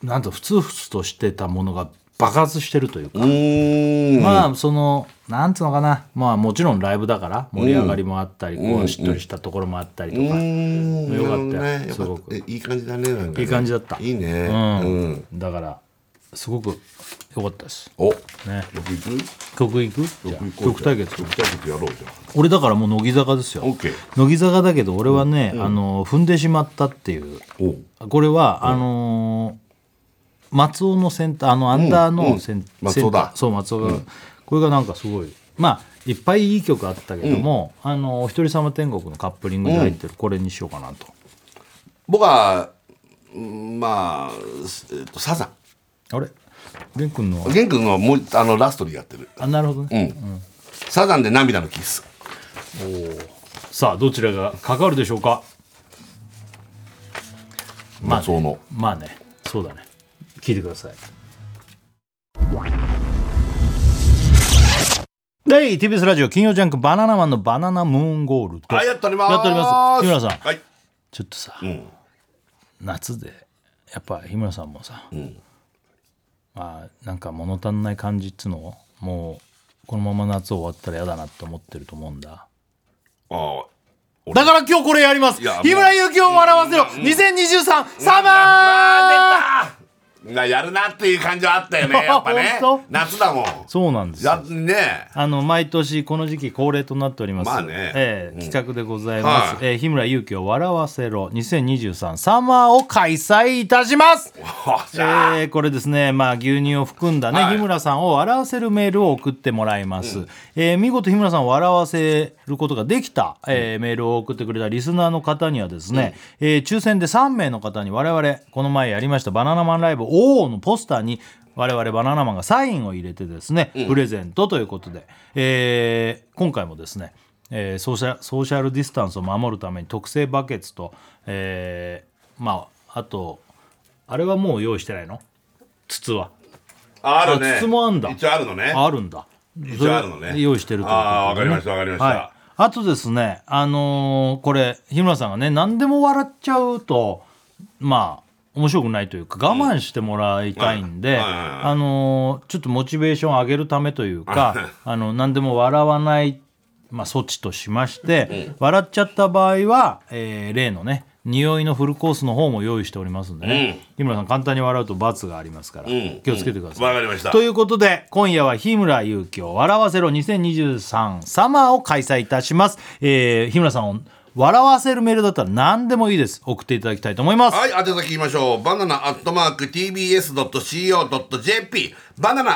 なんとふつふつとしてたものが爆発してるというか、 ままあそのなんつうのかな、まあもちろんライブだから盛り上がりもあったり、こうしっとりしたところもあったりとか、よかったよ、すごくいい感じだね。なんかねいい感じだった。 いいね。 だからすごく良かったです。 お、 ね、曲行く？じゃあ曲対決。 曲対決やろうじゃん。 俺だからもう乃木坂ですよ。 オッケー。 乃木坂だけど俺はね、踏んでしまったっていう。これは松尾のセンターアンダーのセンター、 松尾だ。 そう松尾が、これがなんかすごいまあいっぱいいい曲あったけども、お一人様天国のカップリングで入ってるこれにしようかなと。 僕はまあサザン。 あれ玄君のはもうラストにやってる。 あ、なるほどね。 サザンで涙のキス。 さあどちらがかかるでしょうか。 松尾の。 まあね、そうだね。聞いてください。TBS ラジオ金曜ジャンクバナナマンのバナナムーンゴールド。 やっております。 やっております。日村さん、 はい、 ちょっとさ、夏でやっぱ日村さんもさ、まあなんか物足んない感じっつうのをもうこのまま夏終わったら嫌だなって思ってると思うんだ。だから今日これやります。日村勇紀を笑わせろ2023サマー。 やるなっていう感じはあったよね、やっぱね。夏だもん。 そうなんですよ。 ね、 毎年この時期恒例となっております。 まあね、 企画でございます。日村勇紀を笑わせろ2023サマーを開催いたします。これですね、まあ牛乳を含んだね、日村さんを笑わせるメールを送ってもらいます。見事日村さんを笑わせることができた、メールを送ってくれたリスナーの方にはですね、抽選で3名の方に我々この前やりましたバナナマンライブ王のポスターに我々バナナマンがサインを入れてですね、プレゼントということで、今回もですね、ソーシャルディスタンスを守るために特製バケツと、まああとあれはもう用意してないの？筒はあるね。 筒もあんだ。 一応あるのね。 あるんだ。 一応あるのね。 用意してるということで、ね。 わかりましたわかりました。はい、 あとですね、これ日村さんがね何でも笑っちゃうとまあ面白くないというか我慢してもらいたいんで、ちょっとモチベーションを上げるためというか何でも笑わない、措置としまして、笑っちゃった場合は、例のね匂いのフルコースの方も用意しておりますんでね、日村さん簡単に笑うと罰がありますから、気をつけてください。 わかりました。 ということで今夜は日村勇紀を笑わせろ2023サマーを開催いたします。日村さんを笑わせるメールだったら何でもいいです。送っていただきたいと思います。 はい、宛先言いましょう。バナナ@tbs.co.jp バナナ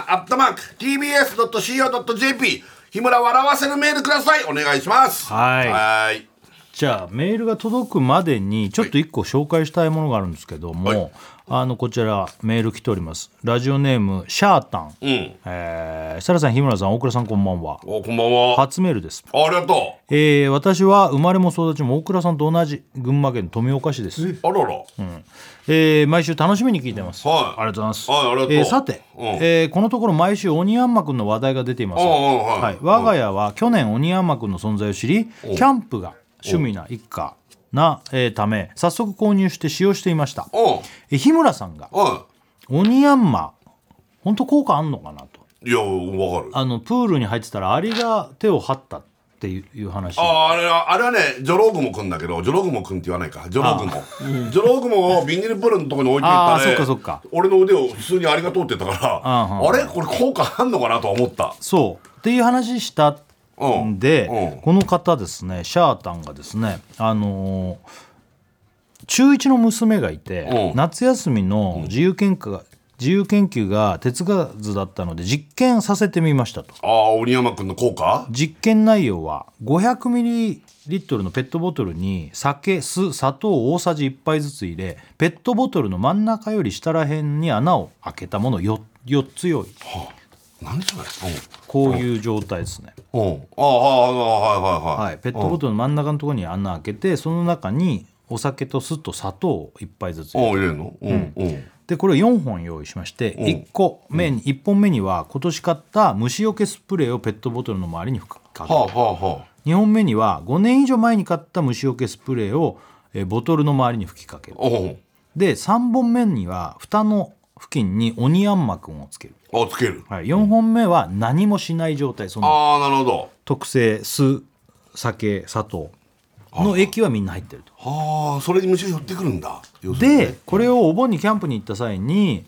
@tbs.co.jp 日村笑わせるメールください。お願いします。 はい。じゃあメールが届くまでにちょっと1個紹介したいものがあるんですけども、こちらメール来ております。ラジオネームシャータン、設楽さん、日村さん、大倉さん、こんばんは。 こんばんは。 初メールです。 ありがとう。 私は生まれも育ちも大倉さんと同じ群馬県富岡市です。 あらら、 毎週楽しみに聞いてます。ありがとうございます。 ありがとう。 さて、このところ毎週鬼ヤンマくんの話題が出ています。我が家は去年鬼ヤンマくんの存在を知り、キャンプが趣味な一家な、ため早速購入して使用していました。日村さんが鬼ヤンマ本当効果あんのかなと。 いやわかる。 プールに入ってたらアリが手を張ったっていう話。 あれはねジョロウグモくんだけど、ジョロウグモくんって言わないか、ジョロウグモジョロウグモをビニールプールのところに置いていったね。 そっか俺の腕を普通にアリが通ってたからあれこれ効果あんのかなと思った。 そうっていう話したで、この方ですね、シャータンがですね、中1の娘がいて、夏休みの自由研究が手つかずだったので実験させてみましたと。 鬼山くんの効果。 実験内容は500ミリリットルのペットボトルに酒、酢、砂糖大さじ1杯ずつ入れ、ペットボトルの真ん中より下らへんに穴を開けたものを 4つ用意。 何それ。 こういう状態ですね。 ペットボトルの真ん中のところに穴開けて、その中にお酒と酢と砂糖を1杯ずつ入れるの。でこれを4本用意しまして、1本目には今年買った虫除けスプレーをペットボトルの周りに吹きかける。2本目には5年以上前に買った虫除けスプレーをボトルの周りに吹きかける。で3本目には蓋の付近にオニヤンマくんをつける、 あ、つける。 はい、4本目は何もしない状態、そのああ、なるほど。 特製酢、酒、砂糖の液はみんな入ってると。 はあ、それに虫が寄ってくるんだ。要するにねでこれをお盆にキャンプに行った際に、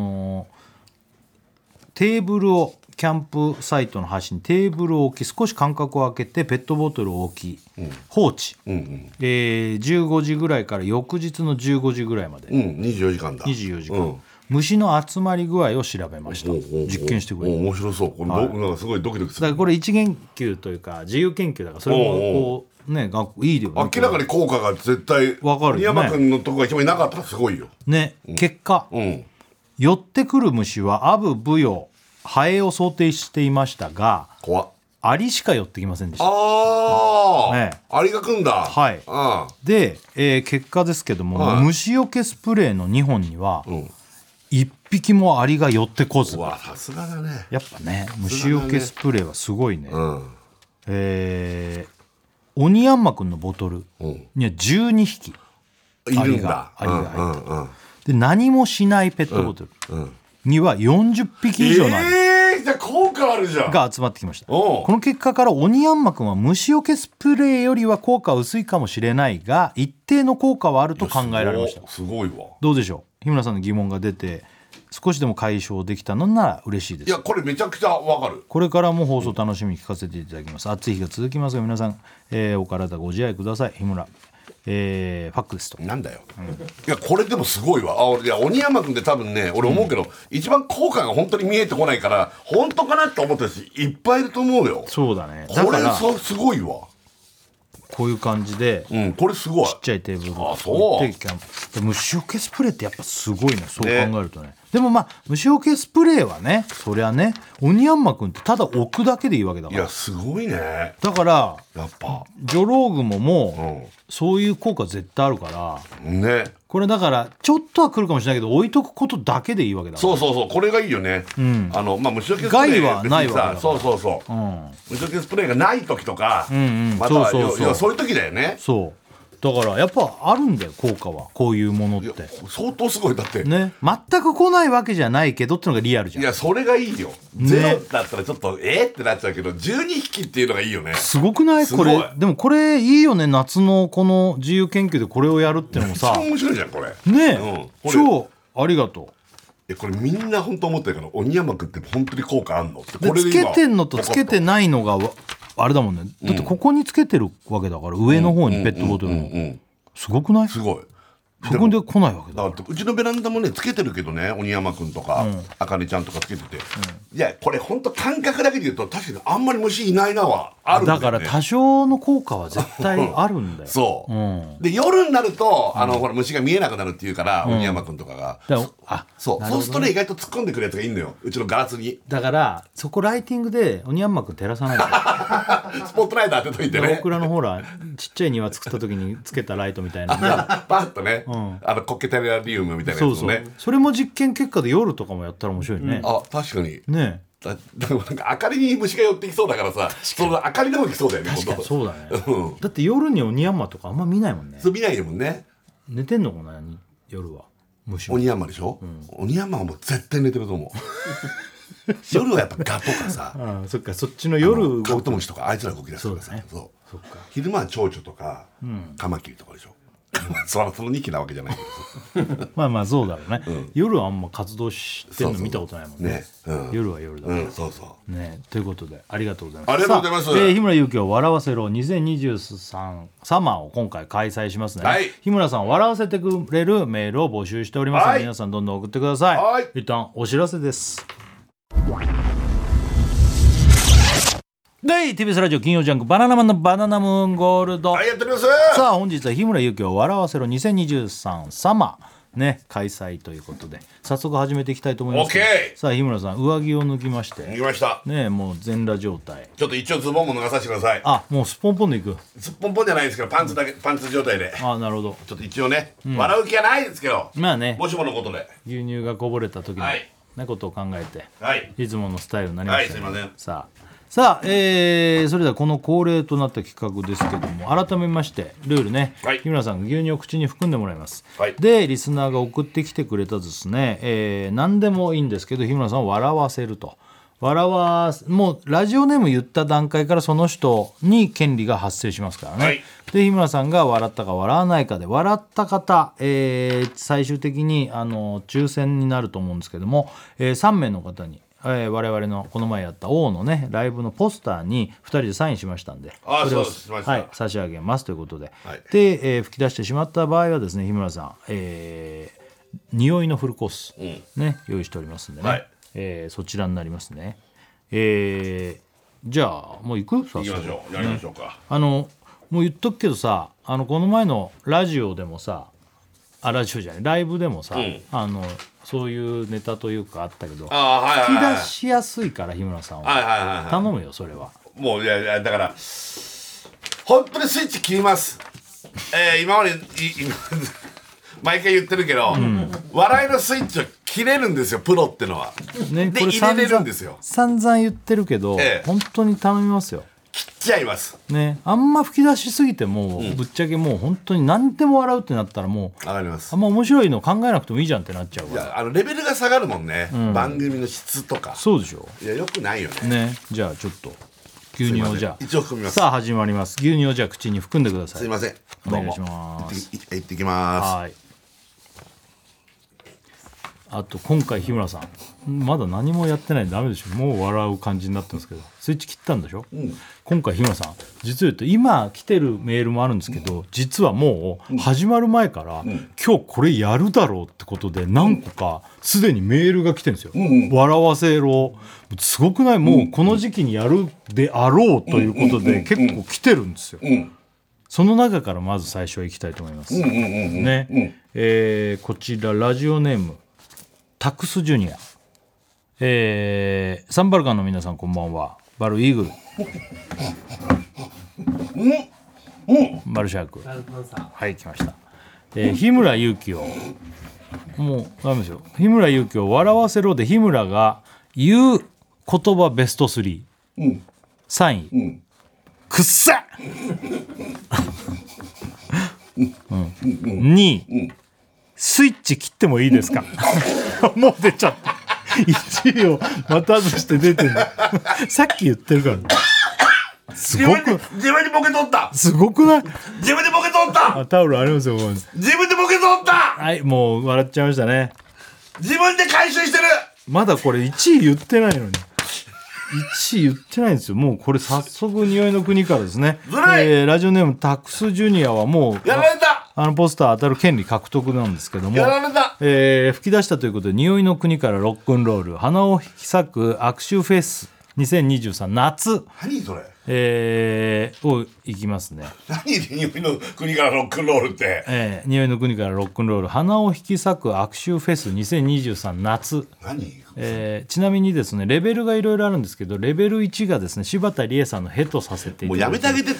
テーブルをキャンプサイトの端にテーブルを置き、少し間隔を空けてペットボトルを置き、放置、15時ぐらいから翌日の15時ぐらいまで、 24時間だ。 24時間、虫の集まり具合を調べました。実験してくれる。 面白そう。これなんかすごいドキドキする。 だからこれ一研究というか自由研究だから、それもこうね、いいよね。 明らかに効果が絶対わかるよね。 山君のとこが一番いなかったらすごいよ。 ね、結果、寄ってくる虫はアブ、ブヨ、ハエを想定していましたが、 怖っ。 アリしか寄ってきませんでした。 ああ、 ね、 アリが来んだ。 はいで、結果ですけども、虫除けスプレーの2本には、1匹もアリが寄ってこず。 うわ、さすがだね。 やっぱね、虫除けスプレーはすごいね。オニヤンマくんのボトルには12匹いるんだ。 アリが入ってる。で、何もしないペットボトルには40匹以上のアリじゃあ効果あるじゃん。 が集まってきました。この結果からオニヤンマくんは虫除けスプレーよりは効果は薄いかもしれないが、一定の効果はあると考えられました。 すごいわ。 どうでしょう、日村さんの疑問が出て少しでも解消できたのなら嬉しいです。 いや、これめちゃくちゃわかる。 これからも放送楽しみに聞かせていただきます。暑い日が続きますが皆さん、お体ご自愛ください。日村、ファックですと。 なんだよ、いやこれでもすごいわ。いや鬼山君って多分ね、俺思うけど、一番効果が本当に見えてこないから本当かなって思ってる人いっぱいいると思うよ。 そうだね。だこれからすごいわ。 こういう感じで、 これすごい。 ちっちゃいテーブルあ、そうでキャンプで虫除けスプレーってやっぱすごいね、そう考えるとね。でもまあ虫除けスプレーはね、そりゃね、オニヤンマくんってただ置くだけでいいわけだから。 いやすごいね。 だからやっぱジョロウグモもそういう効果絶対あるからね。 これだからちょっとは来るかもしれないけど置いとくことだけでいいわけだから。 そうこれがいいよね。まあ虫除けスプレー害はないわけだから。 そう、虫除けスプレーがない時とか、またはそういう時だよね。 そうだからやっぱあるんだよ、効果は。こういうものって相当すごい。だってね、全く来ないわけじゃないけどってのがリアルじゃん。 いやそれがいいよ。ゼロだったらちょっとってなっちゃうけど、12匹っていうのがいいよね。 すごくない？これでもこれいいよね。夏のこの自由研究でこれをやるってのもさ、 面白いじゃんこれね。超ありがとう。 これみんな本当思ってるから、鬼山君って本当に効果あんのって。 これでつけてんのとつけてないのがあれだもんね。だってここにつけてるわけだから、上の方にペットボトルの。すごくない？ すごい。 そこで来ないわけだ。 うちのベランダもねつけてるけどね、鬼山くんとかあかねちゃんとかつけてて、いやこれ本当感覚だけで言うと確かにあんまり虫いないなはあるんだよね。 だから多少の効果は絶対あるんだよ。 そう、で夜になるとほら虫が見えなくなるっていうから、鬼山くんとかがそうするとね、意外と突っ込んでくるやつがいいのよ、うちのガラスに。 だからそこライティングで鬼山くん照らさないとスポットライト当てといてね。 僕らのほらちっちゃい庭作った時につけたライトみたいなパッとね、コケテラリウムみたいなやつをね。 それも実験結果で夜とかもやったら面白いね。 あ、確かにね。 でもなんか明かりに虫が寄ってきそうだからさ、その明かりの方に来そうだよね。 確かにそうだね。だって夜にオニヤンマとかあんま見ないもんね。 そう見ないもんね。 寝てんのかな夜は。 オニヤンマでしょ。オニヤンマはもう絶対寝てると思う。夜はやっぱガとかさ、 そっか、そっちの夜カブトムシとかあいつら動き出すからさ。昼間は蝶々とかカマキリとかでしょ。その2期なわけじゃないけどまあまあそうだろうね。夜はあんま活動してるの見たことないもんね。夜は夜だから。 そうそうね。ということでありがとうございます。 ありがとうございます。 日村勇紀を笑わせろ2023サマーを今回開催しますね。日村さんを笑わせてくれるメールを募集しておりますので、皆さんどんどん送ってください。一旦お知らせです。で TBS ラジオ金曜ジャンクバナナマンのバナナムーンゴールド。 やっております。 さあ本日は日村勇紀を笑わせろ2023サマーね開催ということで早速始めていきたいと思います。さあ日村さん上着を脱ぎまして脱ぎましたね、もう全裸状態。 ちょっと一応ズボンも脱がさせてください。 あ、もうすっぽんぽんでいく。 すっぽんぽんじゃないですけどパンツだけ、パンツ状態で。 あ、なるほど。 ちょっと一応ね、笑う気はないですけど、 まあね、 もしものことで牛乳がこぼれた時のなことを考えて、 いつものスタイルになりましたね。 すいません。 さあさあ、それではこの恒例となった企画ですけども、改めましてルールね、 はい日村さんが牛乳を口に含んでもらいます、 はいでリスナーが送ってきてくれたですね、何でもいいんですけど日村さんを笑わせると、もうラジオネーム言った段階からその人に権利が発生しますからね、 はいで日村さんが笑ったか笑わないかで、笑った方、最終的に抽選になると思うんですけども、3名の方に我々のこの前やった王のねライブのポスターに2人でサインしましたんで、 あそれをそうしましたはい、差し上げますということで、 はいで、吹き出してしまった場合はですね日村さん、匂いのフルコース、ね、用意しておりますんでね、 はいそちらになりますね、じゃあもう行く？ 行きましょう、やりましょうか。 もう言っとくけどさ、この前のラジオでもさ、ラジオじゃないライブでもさ、そういうネタというかあったけど、 はいはいはい引き出しやすいから日村さんは、 はいはいはい頼むよそれは。 もういやだから本当にスイッチ切ります。今まで毎回言ってるけど、笑いのスイッチを切れるんですよプロってのは。 ね、 で入れれるんですよ。 散々言ってるけど、本当に頼みますよ。 切っちゃいます。 ね、あんま吹き出しすぎても、ぶっちゃけもう本当に何でも笑うってなったらもうわかりますあんま面白いの考えなくてもいいじゃんってなっちゃういから。 やレベルが下がるもんね、番組の質とか。 そうでしょいやよくないよね。 ね。じゃあちょっと牛乳をじゃあ一応含みます。 さあ始まります。牛乳をじゃあ口に含んでください。 すいません。 お願いします行ってきます。 はい。あと今回日村さんまだ何もやってないんでダメでしょ。もう笑う感じになってますけどスイッチ切ったんでしょ、今回日村さん実を言うと今来てるメールもあるんですけど、実はもう始まる前から、今日これやるだろうってことで何個かすでにメールが来てるんですよ、笑わせろすごくない？もうこの時期にやるであろうということで結構来てるんですよ、その中からまず最初は行きたいと思いますね。こちらラジオネームタクスジュニア、サンバルカンの皆さんこんばんは。バルイーグルバルシャークはい来ました、日村勇紀をもうダメですよ。日村勇紀を笑わせろで日村が言う言葉ベスト3、3位、くっさ2位、スイッチ切ってもいいですかもう出ちゃった1位を待たずして出てるさっき言ってるからすごく自分でボケ取った。 すごくない？ 自分でボケ取った。 タオルありますよ。 自分でボケ取った。 はいもう笑っちゃいましたね。 自分で回収してる。 まだこれ1位言ってないのに1位言ってないんですよ。もうこれ早速匂いの国からですね、ラジオネームタクスジュニアはもうやられた。 ポスター当たる権利獲得なんですけども、 やられた。 吹き出したということで匂いの国からロックンロール花を引き裂く握手フェス2023夏、 何それ。 をいきますね。 何匂いの国からロックンロールって。 匂いの国からロックンロール花を引き裂く握手フェス2023夏。 何。 ちなみにですねレベルがいろいろあるんですけどレベル1がですね柴田理恵さんのヘとさせていただいて、 もうやめてあげてって、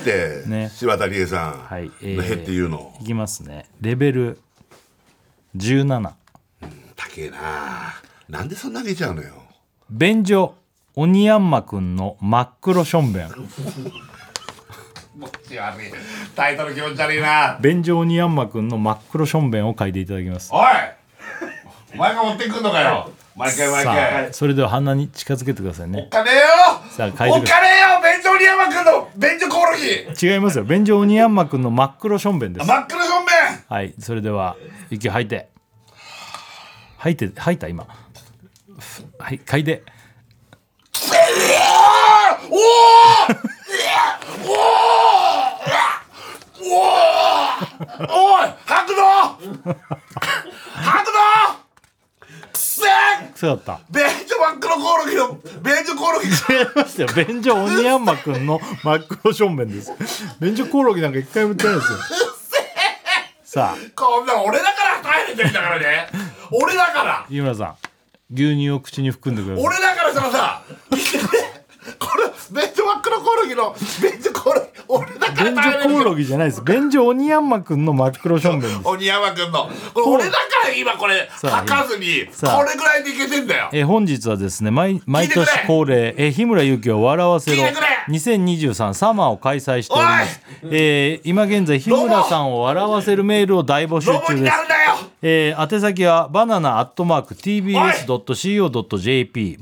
ね、 柴田理恵さんはいのヘっていうの。 いきますね。レベル17、 高えな。なんでそんなあげちゃうのよ。 便所オニヤンマくんの真っ黒しょんべん。 気持ち悪い。タイトル気持ち悪いな。 便所オニヤンマくんの真っ黒しょんべんを書いていただきます。 おいお前が持ってくんのかよ。毎回毎回。 さあそれでは鼻に近づけてくださいね。 おっかねえよ。 さあ書いてください。 おっかねえよ。便所に山くんの便所コオロギ。 違いますよ。便所オニヤンマくんの真っ黒しょんべんです。 真っ黒しょんべん。 はいそれでは息吐いて吐いた今はい嗅いでおい吐くの吐くのくせえ。 臭かった。 便所真っ黒コオロギの便所コオロギ。 違いますよ。便所オニヤンマくんの真っ黒しょんべんです。便所コオロギなんか一回も売ってないですよ。さあこんな俺だから耐えれてんだからね。俺だから井村さん牛乳を口に含んでください。 俺だからそのさこれ便所真っ黒コオロギの便所コオロギ俺だから便所コオロギじゃないです。便所オニヤンマくんの真っ黒しょんべんです。 鬼山くんのこれ俺だから今これさあ吐かずにさあこれぐらいでいけてんだよ。 本日はですね毎聞いてくれ年恒例日村勇紀を笑わせろ聞いてくれ 2023サマーを開催しております。今現在日村さんを笑わせるメールを大募集ロボに中です。 なるんだよ。 宛先はbanana@tbs.co.jp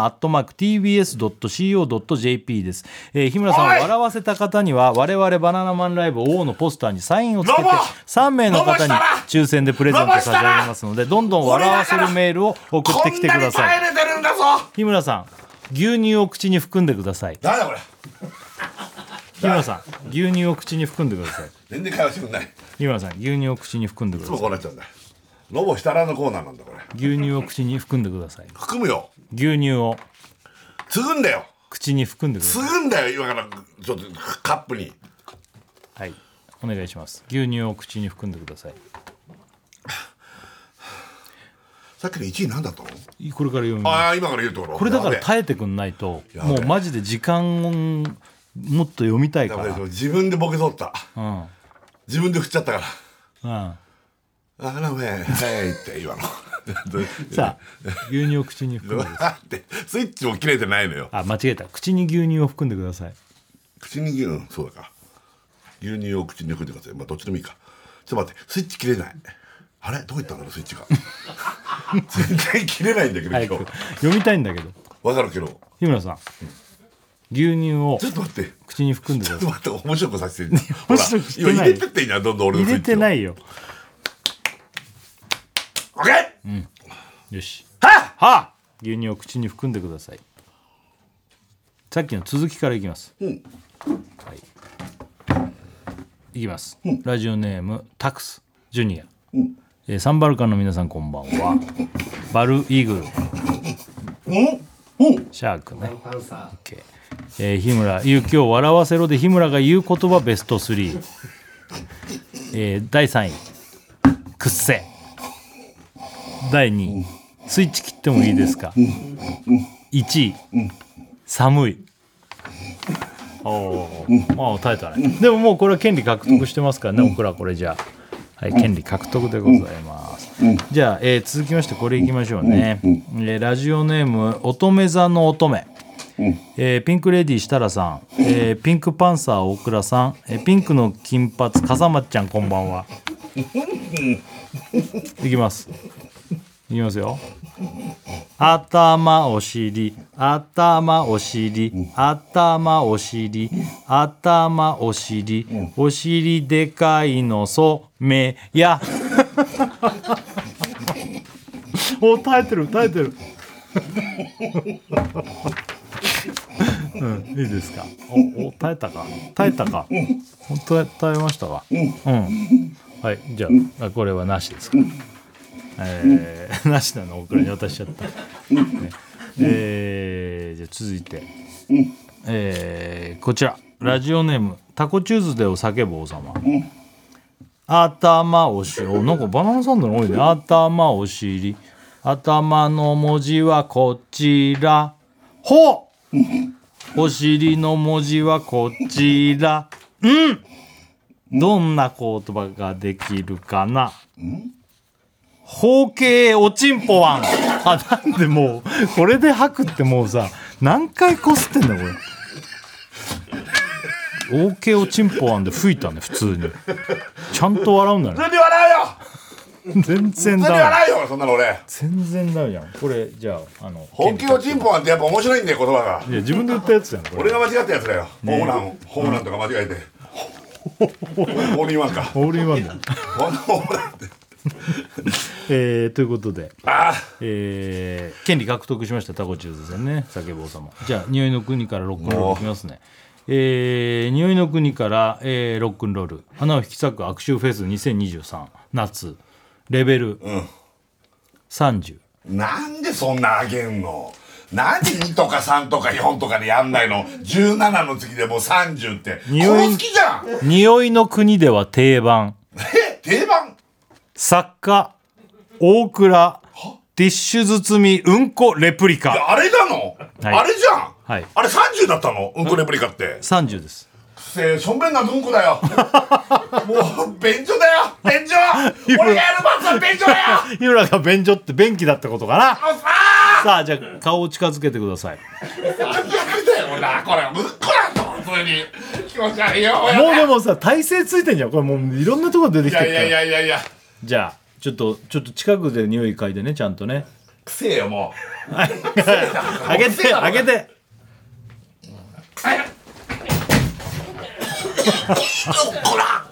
banana@tbs.co.jp です。日村さんを笑わせた方には我々バナナマンライブ O のポスターにサインをつけてロボ 3名の方にロボしたら抽選でプレゼント差し上げますのでどんどん笑わせるメールを送ってきてください。 こんなに耐えれてるんだぞ。 日村さん牛乳を口に含んでください。 なんだこれ。 日村さん牛乳を口に含んでください。 全然会話してくんない。い日村さん牛乳を口に含んでくつださい。 もこうなっちゃうんだよ。ロボしたらのコーナーなんだこれ。 牛乳を口に含んでください。 含むよ。 牛乳を継ぐんだよ。 口に含んでください。 継ぐんだよ今からちょっとカップに。 はいお願いします。牛乳を口に含んでください。 さっきの1位何だったの？ これから読みます。 ああ今から言うところ。 これだからやべえ耐えてくんないとやべえもうマジで時間をもっと読みたいから。 やべえ自分でボケ取った。 うん自分で振っちゃったからうんあらめはいって今のさあ牛乳を口に含んでください。 だってスイッチも切れてないのよ。 あ間違えた。口に牛乳を含んでください。 口に牛乳そうだか牛乳を口に含んでください。まあどっちでもいいか。ちょっと待ってスイッチ切れない。あれどこ行ったんだろうスイッチが全然切れないんだけど早く今日読みたいんだけど。 わかるけど日村さん牛乳をちょっと待って口に含んでください。 待って面白くさせてほ面ら白くしてない今入れてっていいなどんどん俺の入れスイッチをてないよ。 オッケーよしははあ牛乳を口に含んでください。さっきの続きからいきます。 うんいきます、ラジオネームタクスジュニア、サンバルカンの皆さんこんばんは。バルイーグルシャークね、OK。日村勇紀を笑わせろで日村が言う言葉ベスト3、第3位くっせ。第2位スイッチ切ってもいいですか。1位寒い。お耐えたね。でももうこれは権利獲得してますからね、僕らこれじゃあ、はい、権利獲得でございます。じゃあ、続きましてこれいきましょうね。ラジオネーム乙女座の乙女、ピンクレディー設楽さん、ピンクパンサー大倉さん、ピンクの金髪笠松ちゃんこんばんは。いきますよ。頭お尻頭お尻頭お尻頭お尻お尻でかいのそめやお耐えてるいいですか。耐えたか本当耐えましたか。はいじゃあこれはなしですか。なしなの僕らに渡しちゃった、ね。じゃあ続いて、こちらラジオネームタコチューズデーを叫ぶ王様、頭おしなんかバナナサンドの多いね。頭お尻頭の文字はこちらほお尻の文字はこちらどんな言葉ができるかな。包茎おちんぽわん。なんでもうこれで吐くってもうさ何回こすってんだこれ。包茎おちんぽわんで吹いたね普通に。ちゃんと笑うんだね。 普通に笑うよ全然普通にダメ。 笑うよそんなの俺全然ダメじゃんこれ。じゃあ本気のチンポなんてやっぱ面白いんだよ言葉が。 いや自分で言ったやつじゃんこれ。 俺が間違ったやつだよ、ホームランとか間違えてホールインワンかオールインワンだよ。 ホームランってということで、 あ権利獲得しましたタコチューズ戦ね叫ぶ王様。じゃあ匂いの国からロックンロールいきますね。匂いの国から、ロックンロール花を引き裂く悪臭フェス2023夏レベル、30。 なんでそんな上げんの。何2とか3とか4とかでやんないの。17の次でもう30って好きじゃん。 匂いの国では定番定番作家大倉ティッシュ包みうんこレプリカ。 あれなの、 はいあれじゃん、 はいあれ30だったのうんこレプリカって。 30です。 せえしょんべんなんかうんこだよもう便所だよ便所俺がやる罰は便所だよ日村が便所って便器だったことかな。 もうささあじゃあ顔を近づけてください。 最悪だよなこれうんこだと普通に気持ち悪いよもうでもさ体勢ついてんじゃんこれ。もういろんなところ出てきてるから。 いやじゃあちょっと近くで匂い嗅いでねちゃんとね。 くせえよもう開けて開けて。 こら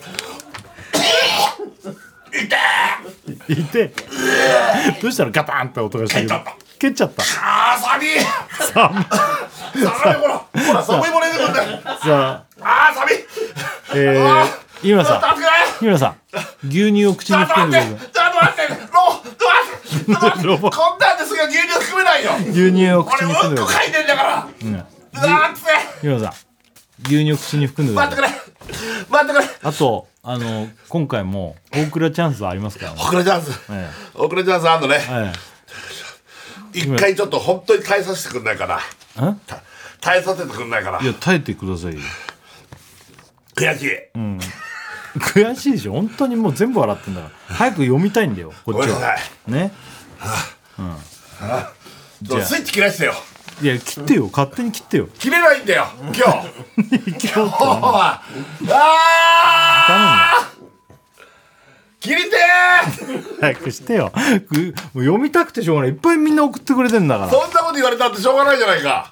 いてどうしたらガタンって音がしてる。蹴っちゃった。 あー寒い寒いほら寒いもん出てくるんだよさああー寒い日村さん助けて日村さん牛乳を口に含んでください。 ちょっと待ってロボこんなんですが牛乳含めないよ牛乳を口俺に含んでください。 うんこ書いてんだからうわーくせえ日村さん牛乳を口に含んでくだ待ってさい。 くれ待ってくれあと今回も大倉チャンスありますからね。 遅れチャンスえ遅れチャンスあんのねえ一回ちょっと本当に耐えさせてくんないかな耐えさせてくんないかないや耐えてくださいよ。 悔しい悔しいでしょ本当にもう全部笑ってんだから早く読みたいんだよこっちはごめんなさいね。 ちょっとスイッチ切らしてよいや切ってよ勝手に切ってよ。 切れないんだよ今日今日は切りてー早くしてよ。もう読みたくてしょうがない。いっぱいみんな送ってくれてんだから。 そんなこと言われたってしょうがないじゃないか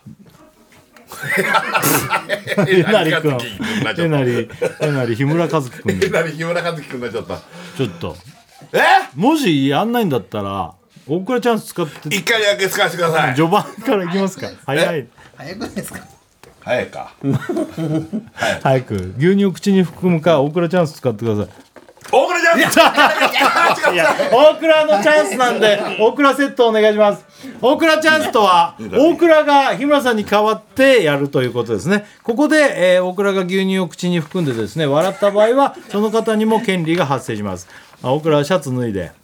えなりくんえなり日村和樹くんえなり日村和樹くんになっちゃったちょっとえもしやんないんだったら大倉チャンス使って一回だけ使わせてください序盤からいきますか。早い早くないですか。 早いか早く牛乳を口に含むか大倉チャンス使ってください。 大倉ちゃんいや大倉のチャンスなんで大倉セットお願いします。大倉チャンスとは大倉が日村さんに代わってやるということですね。ここで、大倉が牛乳を口に含んでですね笑った場合はその方にも権利が発生します。大倉はシャツ脱いで、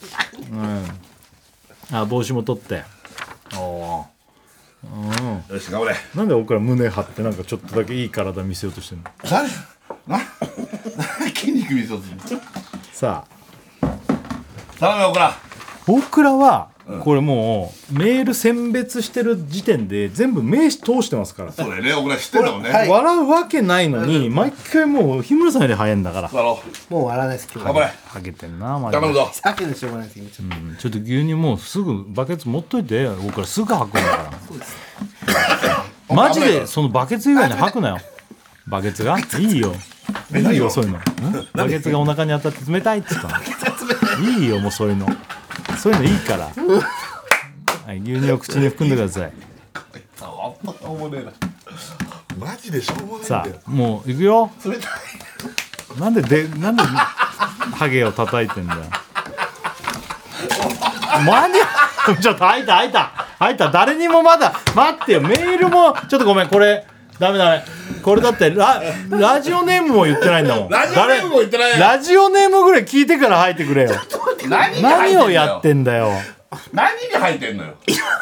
帽子も取ってよし頑張れなんで大倉胸張ってなんかちょっとだけいい体見せようとしてるの。 誰筋肉見せようとするさあ頼むよ大倉大倉はこれもうメール選別してる時点で全部名刺通してますから。 そうだよね大倉知ってんだもんねはい笑うわけないのに毎回もう日村さんより早いんだから。 だろもう笑わないです今日頑張れハゲてんなマジで。 頼むぞさっきのしょうがないです今ちょっちょっと牛乳もうすぐバケツ持っといて大倉すぐ吐くんだからマジでそのバケツ以外に吐くなよ。バケツがいいよいいよそういうのバケツがお腹に当たって冷たいっつったのいいよもうそういうのいいから、はい、牛乳を口に含んでください。 あんましょうもねえなマジでしょうもねえんださよあもういくよ。 冷たいなんでハゲを叩いてんだよ。マジちょっと開いた誰にもまだ待ってよ。メールもちょっとごめんこれダメこれだってラジオネームも言ってないんだもん。 ラジオネームも言ってないよラジオネームぐらい聞いてから入ってくれよ。何をやってんだよ。 何に入ってんのよ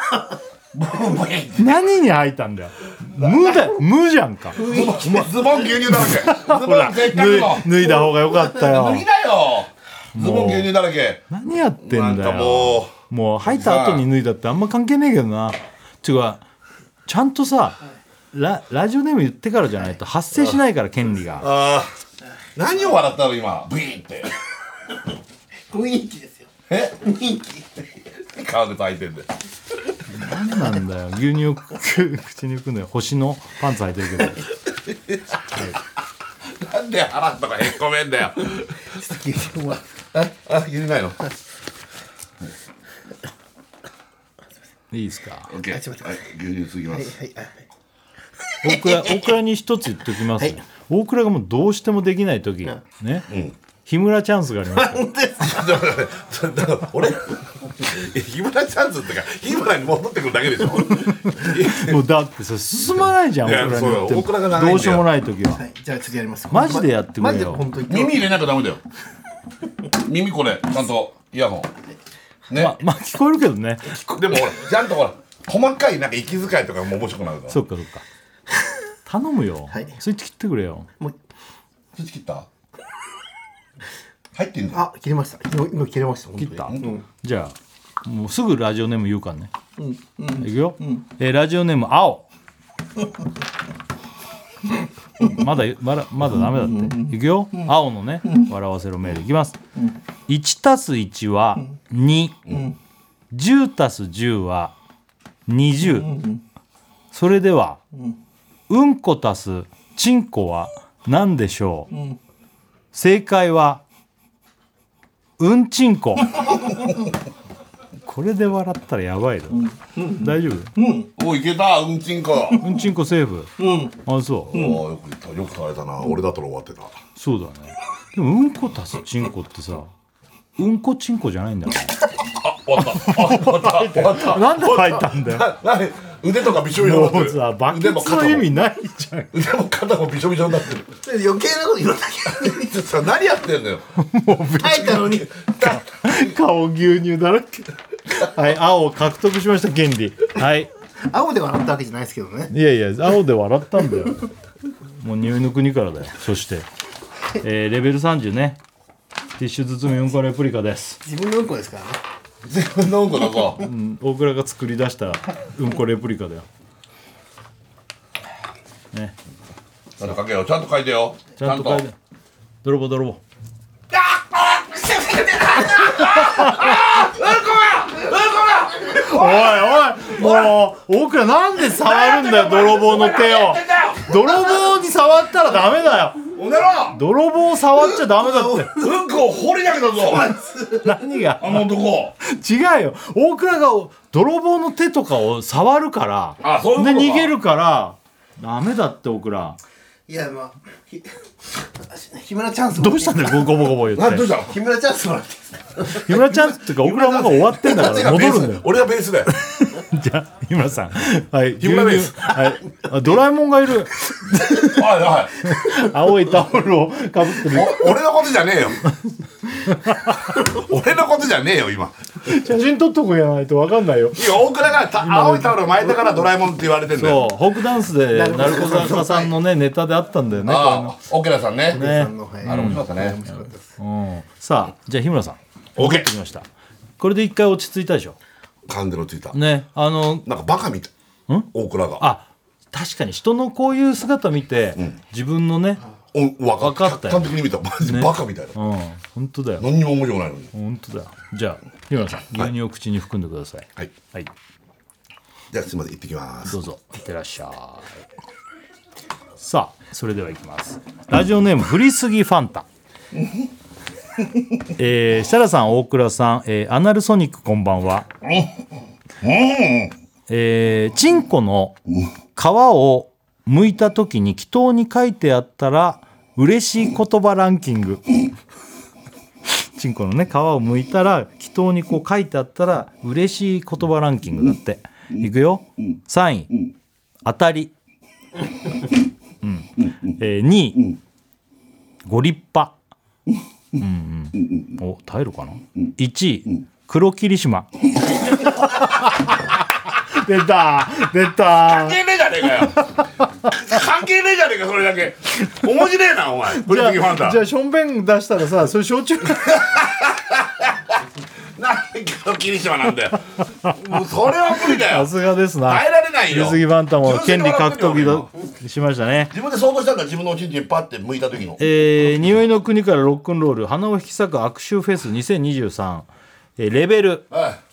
何に入ったんだよ。無じゃんか。 ズボン牛乳だらけズボンせっかくの脱いだ方がよかったよ。 脱ぎだよズボン牛乳だらけ何やってんだなんかよ。もう入った後に脱いだってあんま関係ねえけどな。ちゃんとさラジオネーム言ってからじゃないと発生しないから権利が。 何を笑ったの今ブイーンってと雰囲気ですよえ雰囲気革靴履いてんだよ何なんだよ牛乳を口に含んで星のパンツ履いてるけどなんで腹とかへっこめんだよ牛乳は牛乳ないのいいですか。 オッケーちょっと待って牛乳つぎますはい大倉に一つ言っておきますね、大倉がもうどうしてもできない時ね、日村チャンスがありますから俺日村チャンスってか日村に戻ってくるだけでしょもうだってさ進まないじゃん。 いや大倉によってそう大倉が長いんだよどうしようもない時ははいじゃあ次やりますマジでやってくれよマジで本当に耳入れなきゃダメだよ耳これちゃんとイヤホンね、 まあ聞こえるけどね。 でもほらちゃんとほら細かいなんか息遣いとかも面白くなるからそっか頼むよ、 はいスイッチ切ってくれよ。 もうスイッチ切った入ってんじゃん。 あ切れました。今切れました。 切った、 本当にじゃあもうすぐラジオネーム言うからね、いくよ、ラジオネーム青まだダメだって、いくよ、青のね笑わせろメールいきます、1+1 は2、10+10 は20、それではうんこ足すちんこは何でしょう、正解はうんちんここれで笑ったらやばいぞ、大丈夫、 おいけたうんちんこ。 うんちんこセーフ、あそう、 およく言ったよく耐えたな。俺だったら終わってた。 そうだね。でもうんこ足すちんこってさ、うんこちんこじゃないんだよね。 終わったなんで入ったんだよ。 何腕とかびしょびしょになってる。 もうさ、バケツの意味ないじゃん。 腕も肩もびしょびしょになってる。 余計なこと言わなきゃ。 さ何やってんのよ。 書いたのに。 顔牛乳だらけ。はい、青を獲得しました権利。はい。 青で笑ったわけじゃないですけどね。 いやいや、青で笑ったんだよ。もう匂いの国からだよ。そして、レベル30ね。ティッシュ包みうんこレプリカです。 自分のうんこですからね。 自分のうんこだぞ。 大倉が作り出したうんこレプリカだよ。ね。 ちゃんと書けよ。ちゃんと書いてよ。 ちゃんと書いて。泥棒泥棒。おいおい、もう大倉なんで触るんだよ、泥棒の手を。泥棒に触ったらダメだよ。 おねろ。 泥棒を触っちゃダメだって。 うんこを掘りだけだぞ。 何があの男。 違うよ、大倉が泥棒の手とかを触るから、 あ、そういうことか。 で逃げるからダメだって大倉。 いやまあ日村チャンスどうしたんだよ、ゴボゴボ言って。 どうしたの。 日村チャンスもらっていいですか。 日村チャンスっていうか大倉もが終わってんだから戻るんだよ。 俺がベースだよ。 じゃあ日村さん、はい日村ですはい、あドラえもんがいる。 はいはい。 青いタオルをかぶってる。 俺のことじゃねえよ。俺のことじゃねえよ今。 写真撮っとくやないと分かんないよ。 いや大倉が青いタオルを巻いたからドラえもんって言われてんだよ。 そう、フォークダンスで鳴子坂さんのねネタであったんだよね。こああ、オケラさんね。 ういうのね。 あれ面白かったね。 さあ、じゃあ日村さん、 オケ戻ってきました。これで一回落ち着いたでしょ。 感じのついた。 ね、 なんかバカみたい。大倉が。 あ、確かに人のこういう姿見て、自分のね、 分かったよ。 客観的に見たらマジでバカみたいな。 本当だよ。 何にも面白くないのに。 本当だよ。じゃあ日村さん、牛乳を口に含んでください。 はい。 はい、 じゃあすみません行ってきます。 どうぞいってらっしゃい。さあ、それではいきます。ラジオネーム振りすぎファンタ。設楽さん、大倉さん、アナルソニックこんばんは。チンコの皮を剥いた時に祈祷に書いてあったら嬉しい言葉ランキング。チンコのね皮を剥いたら祈祷にこう書いてあったら嬉しい言葉ランキングだって。いくよ。3位、当たり。2位、ご立派。お、耐えるかな。1位、黒霧島。出た出た。 関係ねえじゃねえかよ。関係ねえじゃねえかそれだけ。面白えなお前。ブリキファンタ。 じゃあしょんべん出したらさ、それ焼酎。 なんで黒霧島なんだよ。もうそれは無理だよ。 さすがですな。 耐えられないよ。 水着バンタも権利獲得しましたね。 自分で想像したんだ。自分のおちんちんパッて剥いた時の。 匂いの国からロックンロール花を引き裂く悪臭フェス2023、レベル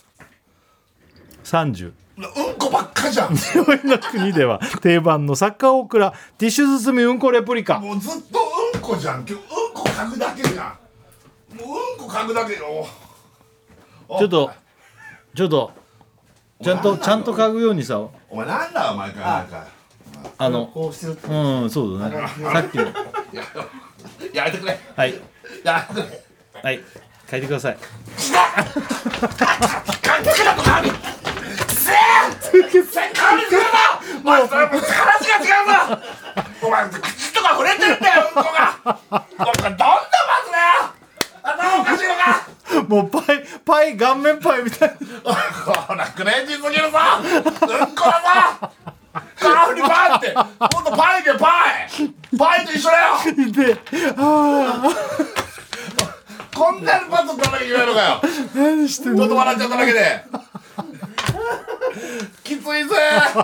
30。 うんこばっかじゃん。 匂いの国では定番のサッカーオクラティッシュ包みうんこレプリカ。 もうずっとうんこじゃん。今日うんこ嗅ぐだけじゃん。もううんこ嗅ぐだけよ。 ちょっとちゃんと嗅ぐようにさ、 お前なんだお前かなんか。 こうしてる。 そうだね。さっきのやめてくれ。 はいやめてくれ。 はい書いてください。 関係なく何。せー。せっかくするな。もうそれもう話が違うぞ。お前口とか触れてるんだようんこが。どんなまずだよ。頭おかしいのか。 もうパイ顔面パイみたいな。 こらクレイジーすぎるぞ。うんこだぞ。この振りパイってもっとパイでパイと一緒だよでこんなにパス取らなきゃいけないのかよ何してんのちょっと笑っちゃっただけできついぜ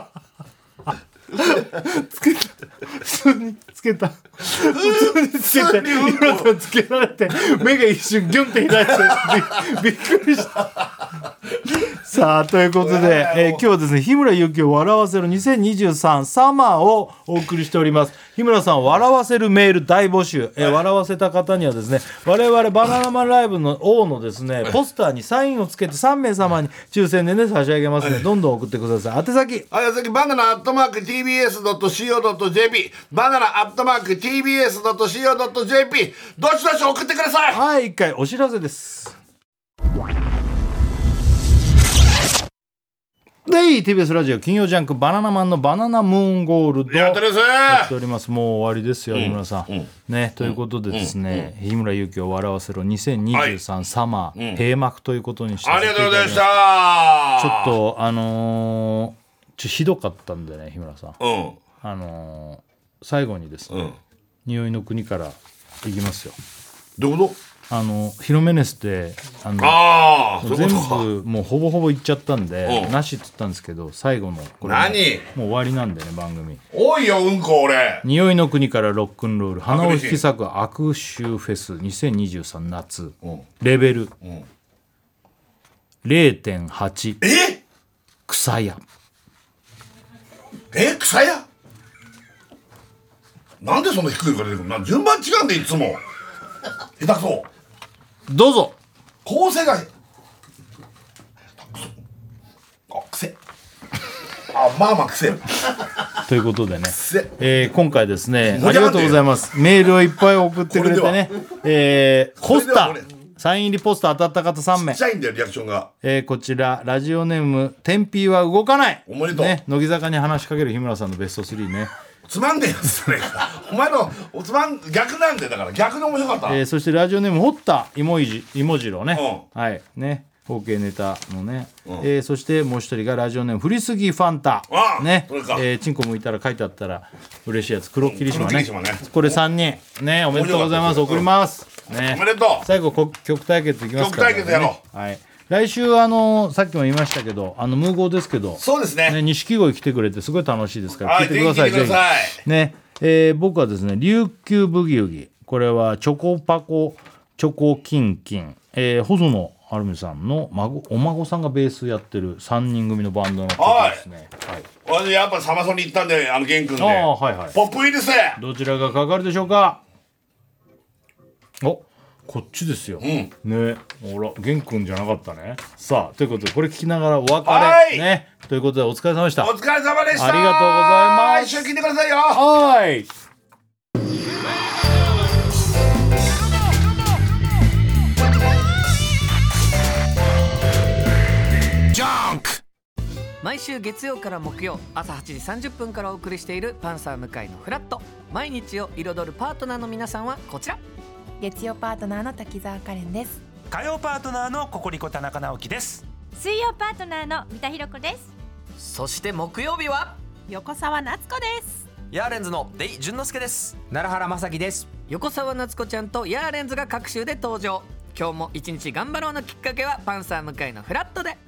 普通につけた日村さんつけられて目が一瞬ギュンって開いてびっくりしたさあということで、今日はですね日村勇紀を笑わせる2023サマーをお送りしております。日村さん笑わせるメール大募集、笑わせた方にはですね我々バナナマンライブの王のですねポスターにサインをつけて3名様に抽選でね差し上げますのでどんどん送ってください。宛先バナナ@tbs.co.jp バナナ@tbs.co.jp どしどし送ってください。 はい一回お知らせです。で TBS ラジオ金曜ジャンクバナナマンのバナナムーンゴールドやってるぜやっております。もう終わりですよ、日村さん、ねということでですね、日村勇紀を笑わせろ2023サマー、閉幕ということにしてありがとうございました。 ちょっとひどかったんでね日村さん、最後にですね、匂いの国からいきますよ。 どういうこヒロメネスって全部もうほぼほぼいっちゃったんで、なしっつったんですけど最後のこれもう終わりなんでね番組。 多いようんこ俺。 匂いの国からロックンロール花を引き裂く悪臭フェス2023夏、レベル、0.8 草屋。 草屋なんでそんな低いから出てくるの。順番違うんでいつも下手くそ。 どうぞ。 構成が癖まあ癖ということでね、今回ですねありがとうございます。メールをいっぱい送ってくれてね、ポスターサイン入りポスター当たった方3名。 ちっちゃいんだよリアクションが。 こちらラジオネーム天秤は動かない。 おめでとう、 ね、乃木坂に話しかける日村さんのベスト3ね。 つまんねえやつだねお前の逆なんでだから逆に面白かった。 そしてラジオネームホッタイモ次郎ね、はいね OK ネタのね、そしてもう一人がラジオネーム振りすぎファンタね、チンコ向いたら書いてあったら嬉しいやつ黒霧島ね、これ3人ねおめでとうございます。送りますね。 おめでとう。 最後曲対決いきますから、ね、 曲対決やろう。 はい来週さっきも言いましたけど無謀ですけどそうですね錦鯉来てくれてすごい楽しいですから聞いてください。 ぜひね僕はですね琉球ブギウギ、これはチョコパコチョコキンキン、細野晴臣さんのお孫さんがベースやってる3人組のバンドの曲ですね。 はい、やっぱサマソニ行ったんで玄君でポップいいですね。 どちらがかかるでしょうか。こっちですよ、ねほら玄君じゃなかったね。さあということでこれ聞きながらお別れねということでお疲れ様でした。 お疲れ様でした。 ありがとうございます。 一緒に聞いてくださいよ。 はい毎週月曜から木曜朝8時30分からお送りしているパンサー向井のフラット。毎日を彩るパートナーの皆さんはこちら。 月曜パートナーの滝沢カレンです。 火曜パートナーのココリコ田中直樹です。 水曜パートナーの三田寛子です。 そして木曜日は横澤夏子です。 ヤーレンズのデイ淳之介です。 奈良原正樹です。 横澤夏子ちゃんとヤーレンズが各週で登場。今日も一日頑張ろうのきっかけはパンサー向井のフラットで。